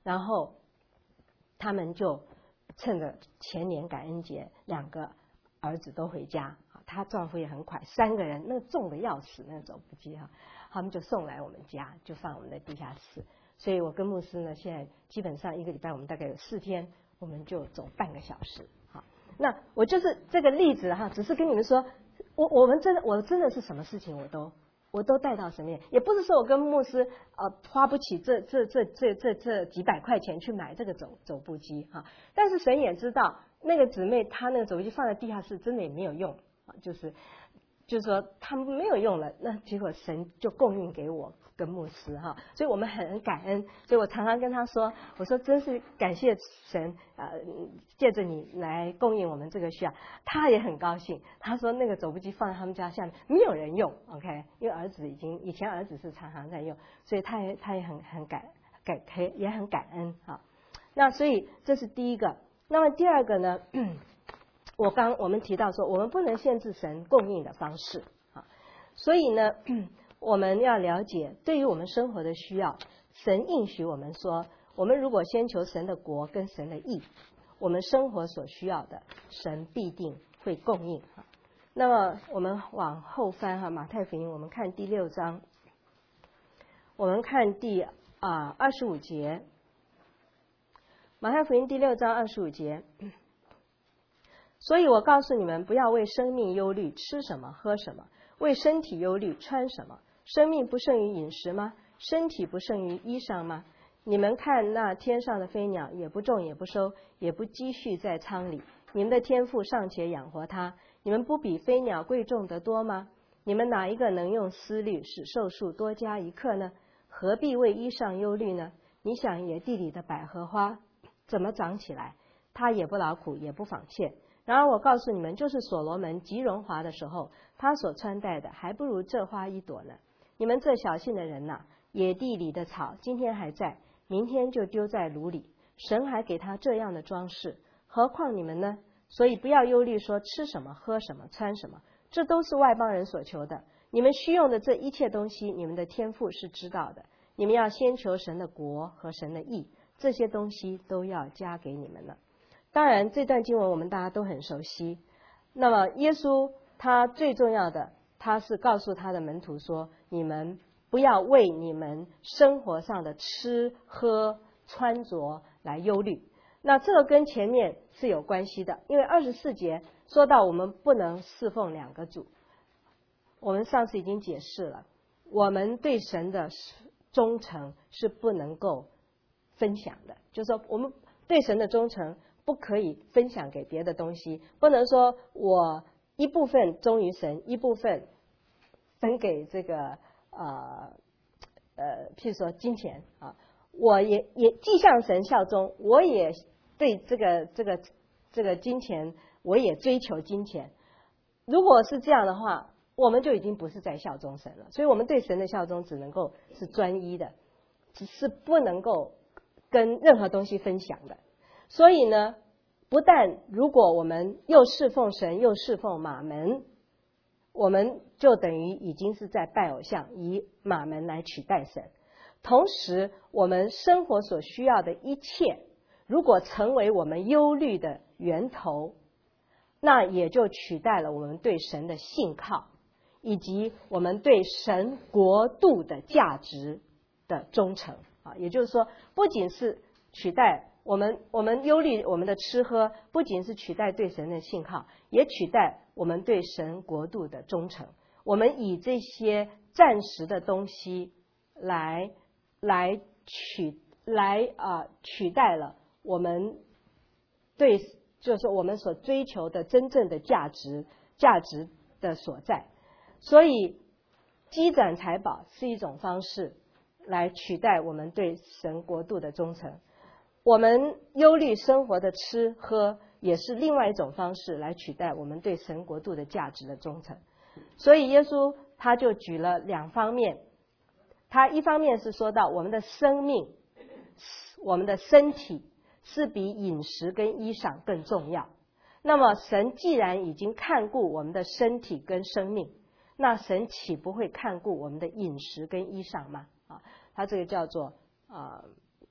S1: 然后他们就趁着前年感恩节，两个儿子都回家，她丈夫也很快，三个人那重的要死那走步机哈，他们就送来我们家，就放我们的地下室。所以我跟牧师呢，现在基本上一个礼拜我们大概有四天，我们就走半个小时。好，那我就是这个例子哈，只是跟你们说，我我们真的我真的是什么事情我都我都带到神面，也不是说我跟牧师呃花不起这这这这这这几百块钱去买这个走走步机哈，但是神也知道那个姊妹她那个走步机放在地下室真的也没有用啊，就是就是说他们没有用了，那结果神就供应给我跟牧师哈，所以我们很感恩，所以我常常跟他说，我说真是感谢神啊、呃，借着你来供应我们这个需要，他也很高兴，他说那个走步机放在他们家下面没有人用 ，OK， 因为儿子已经以前儿子是常常在用，所以他也他也很很感感也很感恩哈。那所以这是第一个，那么第二个呢？我刚我们提到说，我们不能限制神供应的方式啊，所以呢，我们要了解，对于我们生活的需要，神应许我们说，我们如果先求神的国跟神的义，我们生活所需要的，神必定会供应啊。那么我们往后翻哈，马太福音，我们看第六章，我们看第啊二十五节，马太福音第六章二十五节。所以我告诉你们，不要为生命忧虑，吃什么喝什么；为身体忧虑，穿什么。生命不胜于饮食吗？身体不胜于衣裳吗？你们看那天上的飞鸟，也不种也不收，也不积蓄在仓里，你们的天父尚且养活它，你们不比飞鸟贵重得多吗？你们哪一个能用思虑使寿数多加一刻呢？何必为衣裳忧虑呢？你想野地里的百合花怎么长起来？它也不劳苦，也不纺线。然而我告诉你们，就是所罗门极荣华的时候，他所穿戴的还不如这花一朵呢。你们这小信的人呐、啊，野地里的草今天还在，明天就丢在炉里，神还给他这样的装饰，何况你们呢？所以不要忧虑说吃什么喝什么穿什么，这都是外邦人所求的。你们需用的这一切东西，你们的天父是知道的。你们要先求神的国和神的义，这些东西都要加给你们了。当然这段经文我们大家都很熟悉，那么耶稣他最重要的，他是告诉他的门徒说，你们不要为你们生活上的吃喝穿着来忧虑。那这个跟前面是有关系的，因为二十四节说到我们不能侍奉两个主，我们上次已经解释了，我们对神的忠诚是不能够分享的，就是说我们对神的忠诚不可以分享给别的东西，不能说我一部分忠于神，一部分分给这个呃呃，譬如说金钱啊，我也也既向神效忠，我也对这个这个这个金钱，我也追求金钱。如果是这样的话，我们就已经不是在效忠神了。所以我们对神的效忠只能够是专一的，只是不能够跟任何东西分享的。所以呢，不但如果我们又侍奉神又侍奉马门，我们就等于已经是在拜偶像，以马门来取代神。同时我们生活所需要的一切，如果成为我们忧虑的源头，那也就取代了我们对神的信靠，以及我们对神国度的价值的忠诚啊。也就是说，不仅是取代我们我们忧虑我们的吃喝，不仅是取代对神的信靠，也取代我们对神国度的忠诚。我们以这些暂时的东西来来取来啊、呃、取代了我们对就是我们所追求的真正的价值价值的所在。所以积攒财宝是一种方式来取代我们对神国度的忠诚。我们忧虑生活的吃喝也是另外一种方式来取代我们对神国度的价值的忠诚。所以耶稣他就举了两方面，他一方面是说到我们的生命，我们的身体是比饮食跟衣裳更重要。那么神既然已经看顾我们的身体跟生命，那神岂不会看顾我们的饮食跟衣裳吗？啊，他这个叫做啊、呃、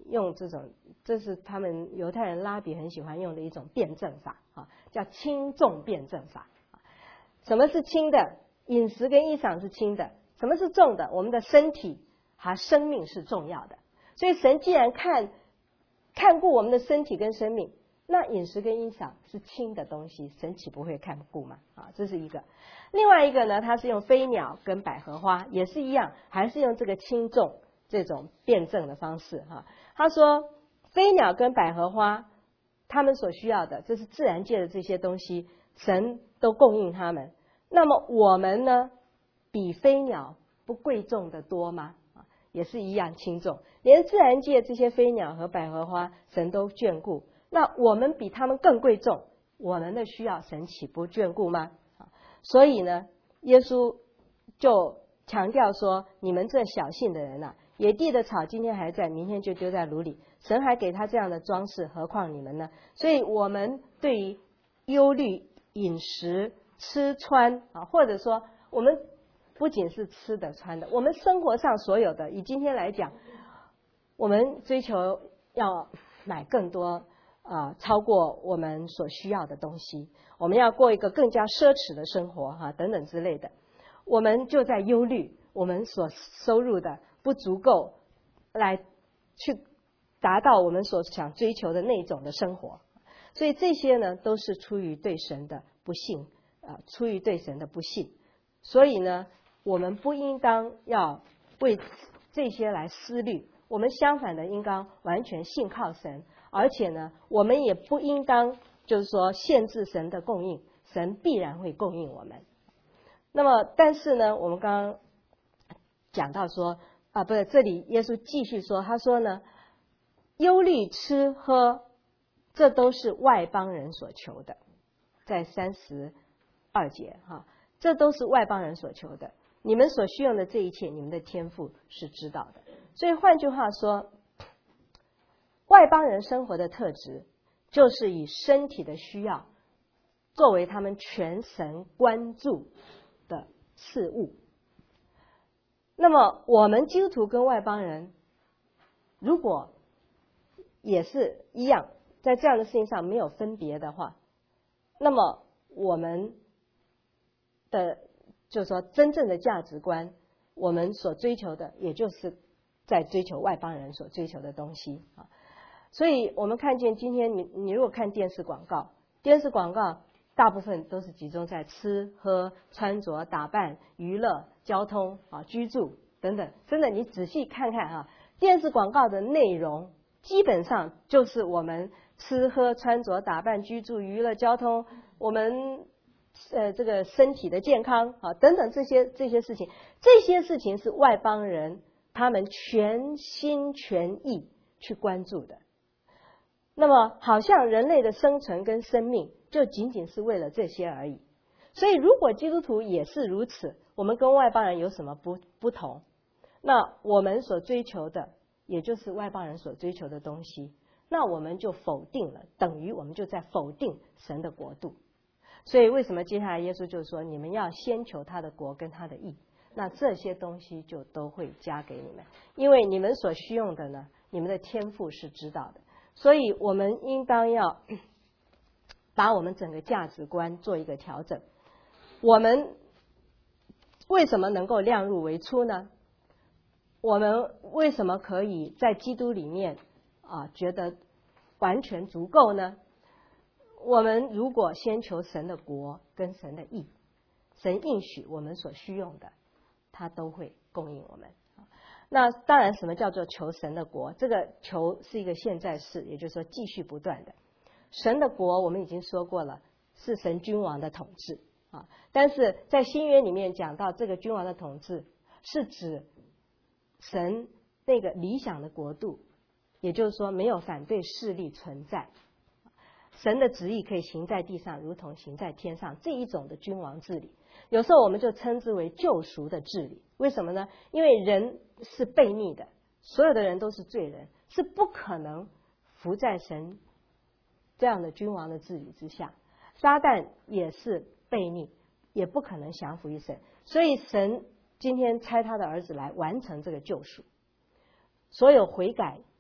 S1: 用这种，这是他们犹太人拉比很喜欢用的一种辩证法啊，叫轻重辩证法。什么是轻的？饮食跟衣裳是轻的。什么是重的？我们的身体和生命是重要的。所以神既然看看顾我们的身体跟生命，那饮食跟衣裳是轻的东西，神岂不会看顾吗？啊，这是一个。另外一个呢，它是用飞鸟跟百合花，也是一样，还是用这个轻重这种辩证的方式哈。他说，飞鸟跟百合花，他们所需要的，这是自然界的这些东西，神都供应他们。那么我们呢？比飞鸟不贵重的多吗？也是一样轻重，连自然界这些飞鸟和百合花，神都眷顾。那我们比他们更贵重，我们的需要神岂不眷顾吗？所以呢，耶稣就强调说：你们这小信的人啊，野地的草今天还在，明天就丢在炉里。神还给他这样的装饰，何况你们呢？所以我们对于忧虑饮食、吃穿啊，或者说我们不仅是吃的穿的，我们生活上所有的，以今天来讲，我们追求要买更多啊、呃，超过我们所需要的东西，我们要过一个更加奢侈的生活哈、啊，等等之类的，我们就在忧虑我们所收入的不足够来去达到我们所想追求的那种的生活，所以这些呢都是出于对神的不信啊、呃，出于对神的不信，所以呢。我们不应当要为这些来思虑，我们相反的应当完全信靠神，而且呢，我们也不应当就是说限制神的供应，神必然会供应我们。那么，但是呢，我们刚刚讲到说啊，不是，这里耶稣继续说，他说呢，忧虑吃喝，这都是外邦人所求的，在三十二节哈，这都是外邦人所求的。你们所需用的这一切，你们的天父是知道的。所以换句话说，外邦人生活的特质，就是以身体的需要作为他们全神关注的事物。那么我们基督徒跟外邦人，如果也是一样，在这样的事情上没有分别的话，那么我们的就是说，真正的价值观，我们所追求的，也就是在追求外邦人所追求的东西啊。所以我们看见今天你你如果看电视广告，电视广告大部分都是集中在吃喝、穿着、打扮、娱乐、交通啊、居住等等。真的，你仔细看看啊，电视广告的内容基本上就是我们吃喝、穿着、打扮、居住、娱乐、交通，我们。呃，这个身体的健康啊，等等这些这些事情，这些事情是外邦人他们全心全意去关注的。那么，好像人类的生存跟生命就仅仅是为了这些而已。所以，如果基督徒也是如此，我们跟外邦人有什么不不同？那我们所追求的，也就是外邦人所追求的东西，那我们就否定了，等于我们就在否定神的国度。所以为什么接下来耶稣就说，你们要先求他的国跟他的义，那这些东西就都会加给你们，因为你们所需用的呢，你们的天父是知道的。所以我们应当要把我们整个价值观做一个调整。我们为什么能够量入为出呢？我们为什么可以在基督里面啊觉得完全足够呢？我们如果先求神的国跟神的义，神应许我们所需用的，他都会供应我们。那当然，什么叫做求神的国？这个求是一个现在式，也就是说继续不断的。神的国我们已经说过了，是神君王的统治啊。但是在新约里面讲到这个君王的统治，是指神那个理想的国度，也就是说没有反对势力存在。神的旨意可以行在地上，如同行在天上，这一种的君王治理，有时候我们就称之为救赎的治理。为什么呢？因为人是悖逆的，所有的人都是罪人，是不可能服在神这样的君王的治理之下。撒旦也是悖逆，也不可能降服于神。所以神今天差他的儿子来完成这个救赎，所有悔改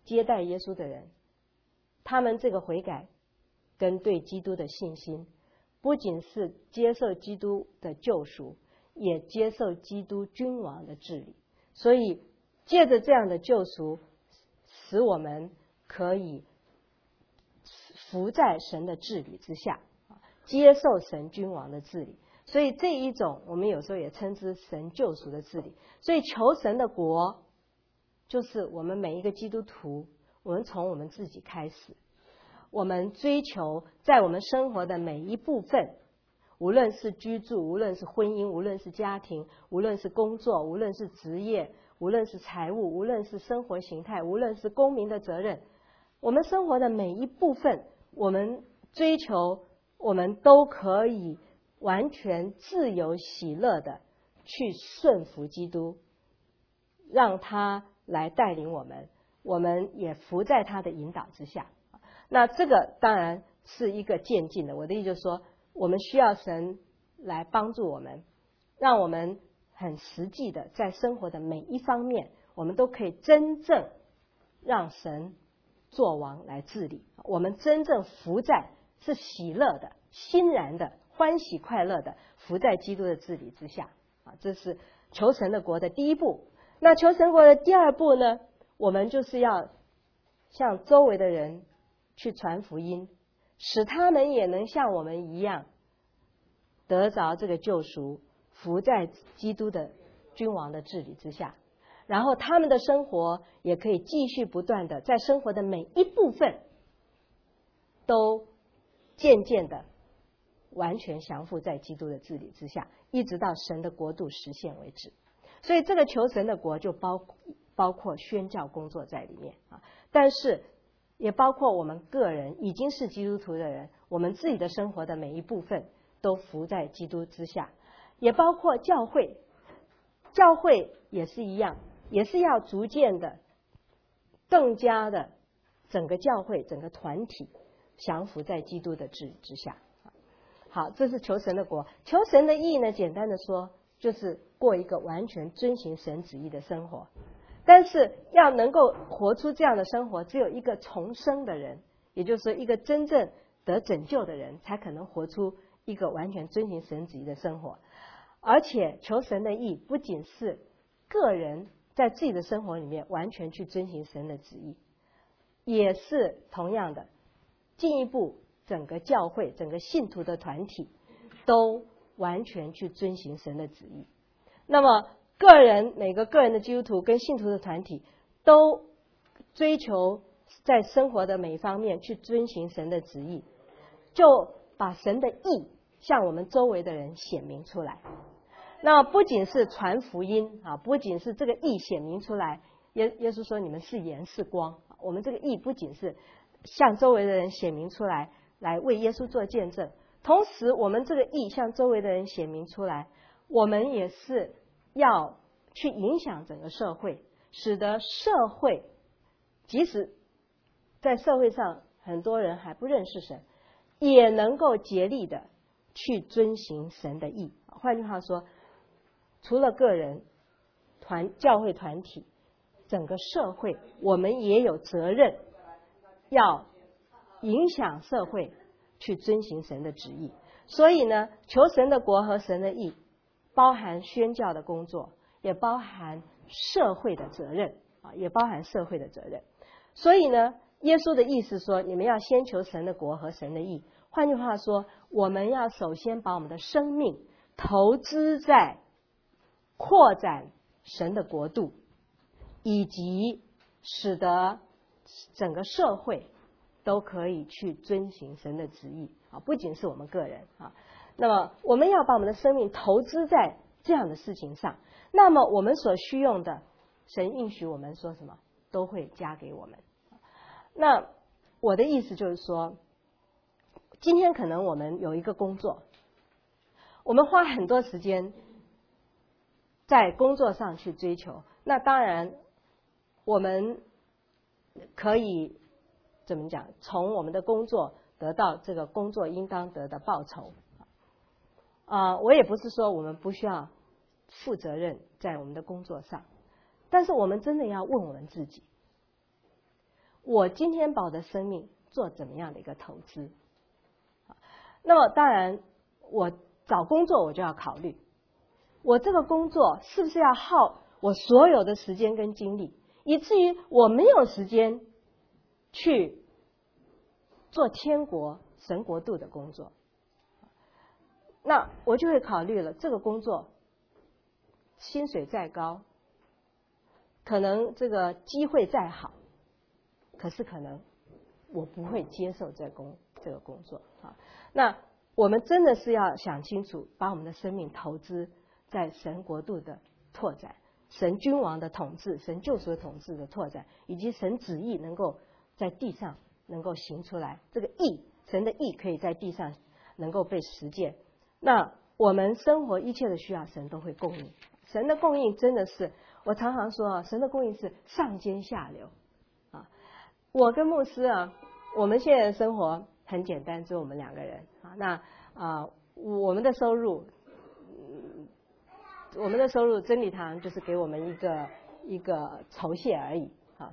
S1: 接待耶稣的人，他们这个悔改跟对基督的信心，不仅是接受基督的救赎，也接受基督君王的治理。所以借着这样的救赎，使我们可以服在神的治理之下，接受神君王的治理。所以这一种我们有时候也称之神救赎的治理。所以求神的国，就是我们每一个基督徒，我们从我们自己开始，我们追求在我们生活的每一部分，无论是居住，无论是婚姻，无论是家庭，无论是工作，无论是职业，无论是财务，无论是生活形态，无论是公民的责任，我们生活的每一部分，我们追求我们都可以完全自由喜乐的去顺服基督，让他来带领我们，我们也服在他的引导之下。那这个当然是一个渐进的，我的意思就是说，我们需要神来帮助我们，让我们很实际的在生活的每一方面，我们都可以真正让神作王来治理，我们真正服在是喜乐的、欣然的、欢喜快乐的服在基督的治理之下啊，这是求神的国的第一步。那求神国的第二步呢，我们就是要向周围的人去传福音，使他们也能像我们一样得着这个救赎，服在基督的君王的治理之下，然后他们的生活也可以继续不断的在生活的每一部分都渐渐的完全降服在基督的治理之下，一直到神的国度实现为止。所以这个求神的国就包包括宣教工作在里面啊，但是也包括我们个人已经是基督徒的人，我们自己的生活的每一部分都服在基督之下，也包括教会，教会也是一样，也是要逐渐的更加的整个教会整个团体降服在基督的治理之下。好，这是求神的国。求神的义呢，简单的说就是过一个完全遵行神旨意的生活。但是要能够活出这样的生活，只有一个重生的人，也就是说一个真正得拯救的人，才可能活出一个完全遵行神旨意的生活。而且求神的义不仅是个人在自己的生活里面完全去遵行神的旨意，也是同样的进一步整个教会整个信徒的团体都完全去遵行神的旨意。那么个人每个个人的基督徒跟信徒的团体都追求在生活的每一方面去遵行神的旨意，就把神的义向我们周围的人显明出来。那不仅是传福音啊，不仅是这个义显明出来，耶耶稣说你们是盐是光，我们这个义不仅是向周围的人显明出来，来为耶稣做见证，同时我们这个义向周围的人显明出来，我们也是要去影响整个社会，使得社会即使在社会上很多人还不认识神，也能够竭力的去遵行神的义。换句话说，除了个人团教会团体，整个社会我们也有责任要影响社会去遵行神的旨意。所以呢，求神的国和神的义包含宣教的工作，也包含社会的责任啊，也包含社会的责任。所以呢，耶稣的意思说，你们要先求神的国和神的义。换句话说，我们要首先把我们的生命投资在扩展神的国度，以及使得整个社会都可以去遵行神的旨意啊，不仅是我们个人啊。那么我们要把我们的生命投资在这样的事情上，那么我们所需用的，神应许我们说什么都会加给我们。那我的意思就是说，今天可能我们有一个工作，我们花很多时间在工作上去追求，那当然我们可以怎么讲，从我们的工作得到这个工作应当得的报酬啊、呃。我也不是说我们不需要负责任在我们的工作上，但是我们真的要问我们自己， 我今天把我的生命做怎么样的一个投资？那么当然，我找工作我就要考虑，我这个工作是不是要耗我所有的时间跟精力，以至于我没有时间去做天国神国度的工作。那我就会考虑了，这个工作薪水再高，可能这个机会再好，可是可能我不会接受这工这个工作啊。那我们真的是要想清楚，把我们的生命投资在神国度的拓展，神君王的统治，神救赎的统治的拓展，以及神旨意能够在地上能够行出来，这个义，神的义可以在地上能够被实践。那我们生活一切的需要，神都会供应。神的供应真的是，我常常说啊，神的供应是上尖下流啊。我跟牧师啊，我们现在的生活很简单，只有我们两个人啊。那啊，我们的收入，嗯，我们的收入，真理堂就是给我们一个一个酬谢而已啊。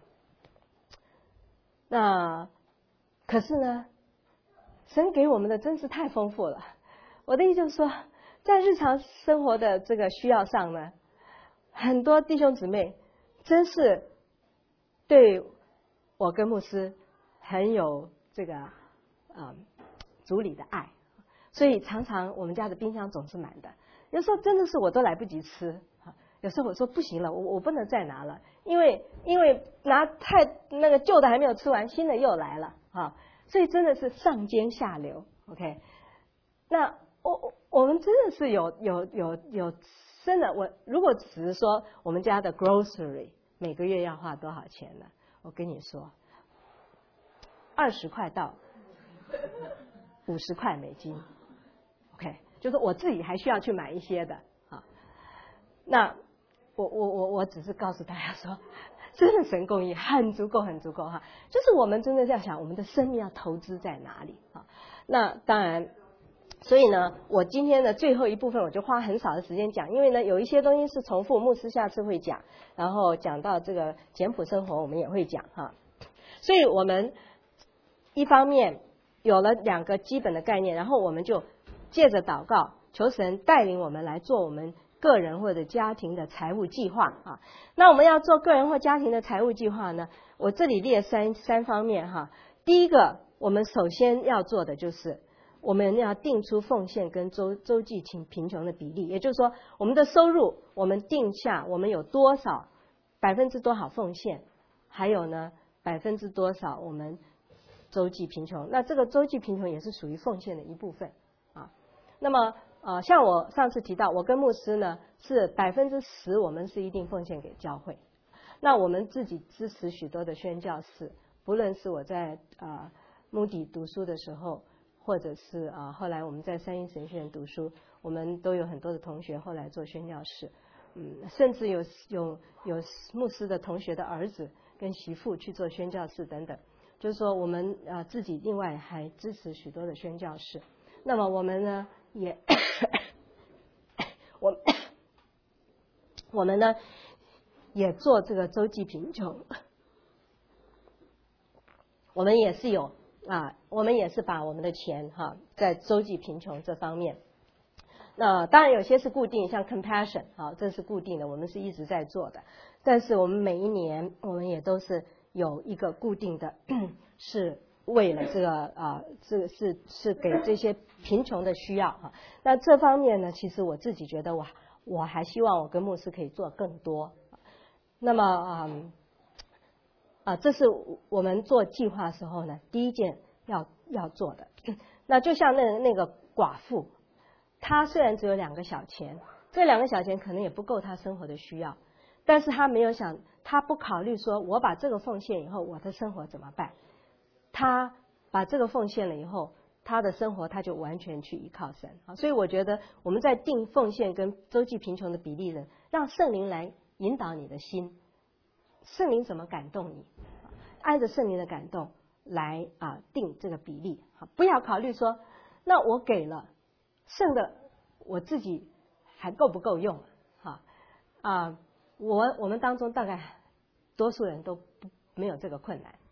S1: 那可是呢，神给我们的真是太丰富了。我的意思就是说，在日常生活的这个需要上呢，很多弟兄姊妹真是对我跟牧师很有这个啊、呃、主里的爱，所以常常我们家的冰箱总是满的。有时候真的是我都来不及吃，有时候我说不行了，我我不能再拿了，因为因为拿太那个旧的还没有吃完，新的又来了啊，所以真的是上尖下流。OK， 那我我们真的是有有有有真的，我如果只是说我们家的 grocery 每个月要花多少钱呢？我跟你说，二十块到五十块美金 ，OK， 就是我自己还需要去买一些的啊。那我我我我只是告诉大家说，真的神供应很足够很足够哈，就是我们真的要想我们的生命要投资在哪里啊？那当然。所以呢，我今天的最后一部分我就花很少的时间讲，因为呢有一些东西是重复，牧师下次会讲，然后讲到这个简朴生活我们也会讲哈。所以我们一方面有了两个基本的概念，然后我们就借着祷告求神带领我们来做我们个人或者家庭的财务计划啊。那我们要做个人或家庭的财务计划呢，我这里列三三方面哈。第一个，我们首先要做的就是我们要定出奉献跟周周济贫贫穷的比例，也就是说，我们的收入我们定下我们有多少百分之多少奉献，还有呢百分之多少我们周济贫穷。那这个周济贫穷也是属于奉献的一部分啊。那么呃，像我上次提到，我跟牧师呢是百分之十，我们是一定奉献给教会。那我们自己支持许多的宣教士，不论是我在啊穆迪读书的时候。或者是啊，后来我们在三一神学院读书，我们都有很多的同学后来做宣教士，嗯，甚至有有有牧师的同学的儿子跟媳妇去做宣教士等等。就是说，我们啊自己另外还支持许多的宣教士。那么我们呢也我我们呢也做这个周济贫穷，我们也是有。啊，我们也是把我们的钱哈，在周济贫穷这方面。那当然有些是固定，像 compassion 啊，这是固定的，我们是一直在做的。但是我们每一年，我们也都是有一个固定的，是为了这个啊，这个是是给这些贫穷的需要哈。那这方面呢，其实我自己觉得我我还希望我跟牧师可以做更多。那么啊。嗯啊，这是我们做计划的时候呢，第一件要要做的。那就像那那个寡妇，她虽然只有两个小钱，这两个小钱可能也不够她生活的需要，但是她没有想，她不考虑说，我把这个奉献以后，我的生活怎么办？她把这个奉献了以后，她的生活她就完全去依靠神啊。所以我觉得我们在定奉献跟周济贫穷的比例呢，让圣灵来引导你的心。圣灵怎么感动你？按着圣灵的感动来啊定这个比例，不要考虑说，那我给了剩的我自己还够不够用？哈啊，我我们当中大概多数人都不没有这个困难啊，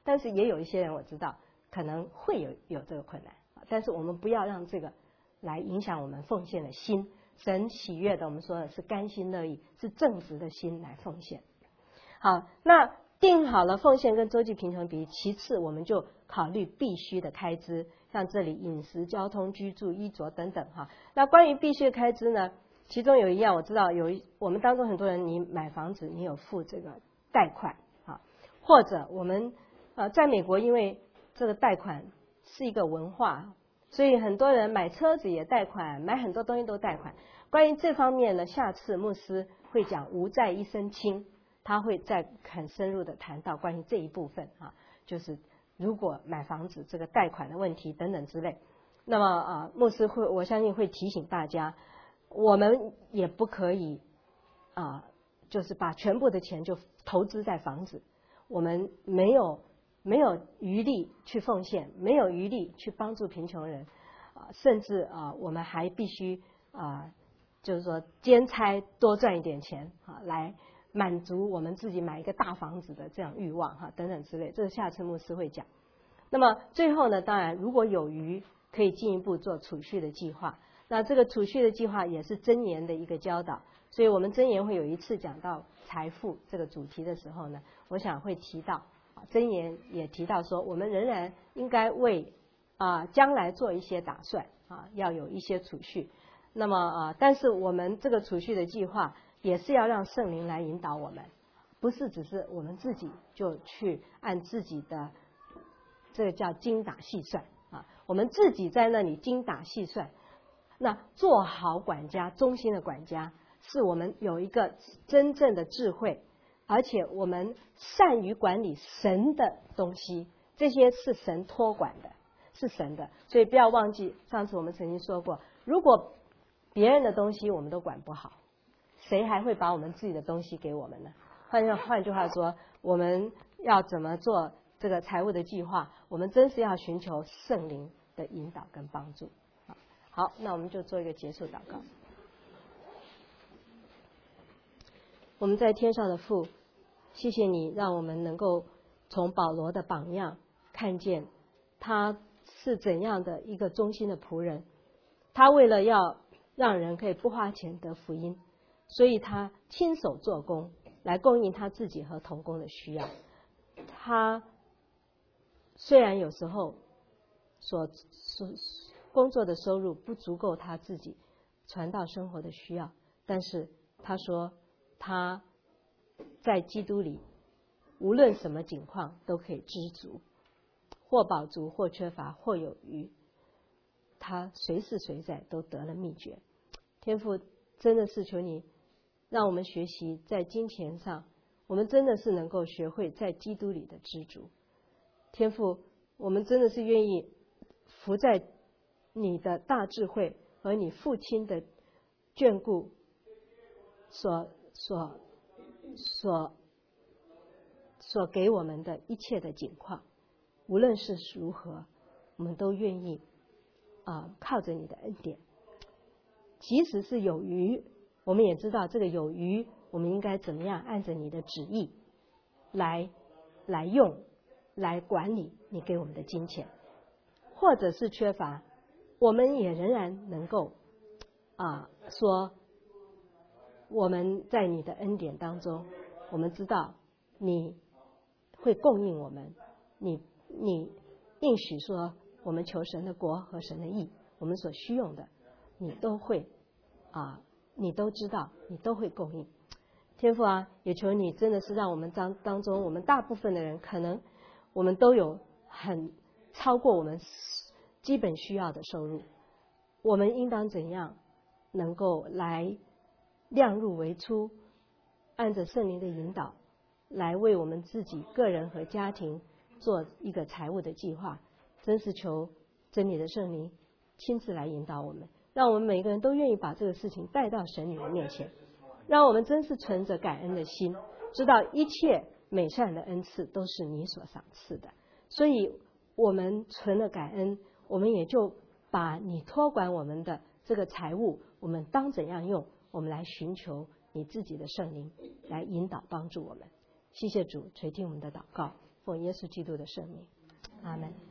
S1: 但是也有一些人我知道可能会有有这个困难，但是我们不要让这个来影响我们奉献的心。神喜悦的，我们说的是甘心乐意，是正直的心来奉献。好，那定好了奉献跟周济贫穷比例，其次我们就考虑必须的开支，像这里饮食、交通、居住、衣着等等哈。那关于必须的开支呢，其中有一样我知道，有一我们当中很多人，你买房子你有付这个贷款啊，或者我们呃在美国，因为这个贷款是一个文化，所以很多人买车子也贷款，买很多东西都贷款。关于这方面呢，下次牧师会讲无债一身轻，他会再很深入的谈到关于这一部分啊，就是如果买房子这个贷款的问题等等之类。那么啊，牧师会我相信会提醒大家，我们也不可以啊，就是把全部的钱就投资在房子，我们没有没有余力去奉献，没有余力去帮助贫穷人啊，甚至啊，我们还必须啊。就是说兼差多赚一点钱啊，来满足我们自己买一个大房子的这样欲望哈，等等之类，这是下次牧师会讲。那么最后呢，当然如果有余，可以进一步做储蓄的计划。那这个储蓄的计划也是箴言的一个教导，所以我们箴言会有一次讲到财富这个主题的时候呢，我想会提到箴言也提到说，我们仍然应该为啊将来做一些打算啊，要有一些储蓄。那么啊，但是我们这个储蓄的计划也是要让圣灵来引导我们，不是只是我们自己就去按自己的，这个叫精打细算啊，我们自己在那里精打细算。那做好管家，忠心的管家，是我们有一个真正的智慧，而且我们善于管理神的东西，这些是神托管的，是神的，所以不要忘记上次我们曾经说过，如果别人的东西我们都管不好，谁还会把我们自己的东西给我们呢？换句换句话说，我们要怎么做这个财务的计划？我们真是要寻求圣灵的引导跟帮助。好，那我们就做一个结束祷告。我们在天上的父，谢谢你让我们能够从保罗的榜样看见他是怎样的一个忠心的仆人，他为了要让人可以不花钱得福音，所以他亲手做工来供应他自己和同工的需要。他虽然有时候所所工作的收入不足够他自己传道生活的需要，但是他说他在基督里无论什么境况都可以知足，或饱足，或缺乏，或有余，他随时随在都得了秘诀。天父，真的是求你让我们学习在金钱上，我们真的是能够学会在基督里的知足。天父，我们真的是愿意伏在你的大智慧和你父亲的眷顾所所所所给我们的一切的境况，无论是如何，我们都愿意啊、呃、靠着你的恩典。即使是有余，我们也知道这个有余，我们应该怎么样按着你的旨意来来用，来管理你给我们的金钱。或者是缺乏，我们也仍然能够啊说，我们在你的恩典当中，我们知道你会供应我们，你你应许说，我们求神的国和神的义，我们所需用的，你都会啊，你都知道，你都会供应。天父啊，也求你真的是让我们当当中，我们大部分的人可能我们都有很超过我们基本需要的收入，我们应当怎样能够来量入为出，按着圣灵的引导来为我们自己个人和家庭做一个财务的计划。真是求真理的圣灵亲自来引导我们，让我们每个人都愿意把这个事情带到神你的面前，让我们真是存着感恩的心，知道一切美善的恩赐都是你所赏赐的，所以我们存了感恩，我们也就把你托管我们的这个财物，我们当怎样用，我们来寻求你自己的圣灵来引导帮助我们。谢谢主垂听我们的祷告。 奉耶稣基督的圣名，阿门。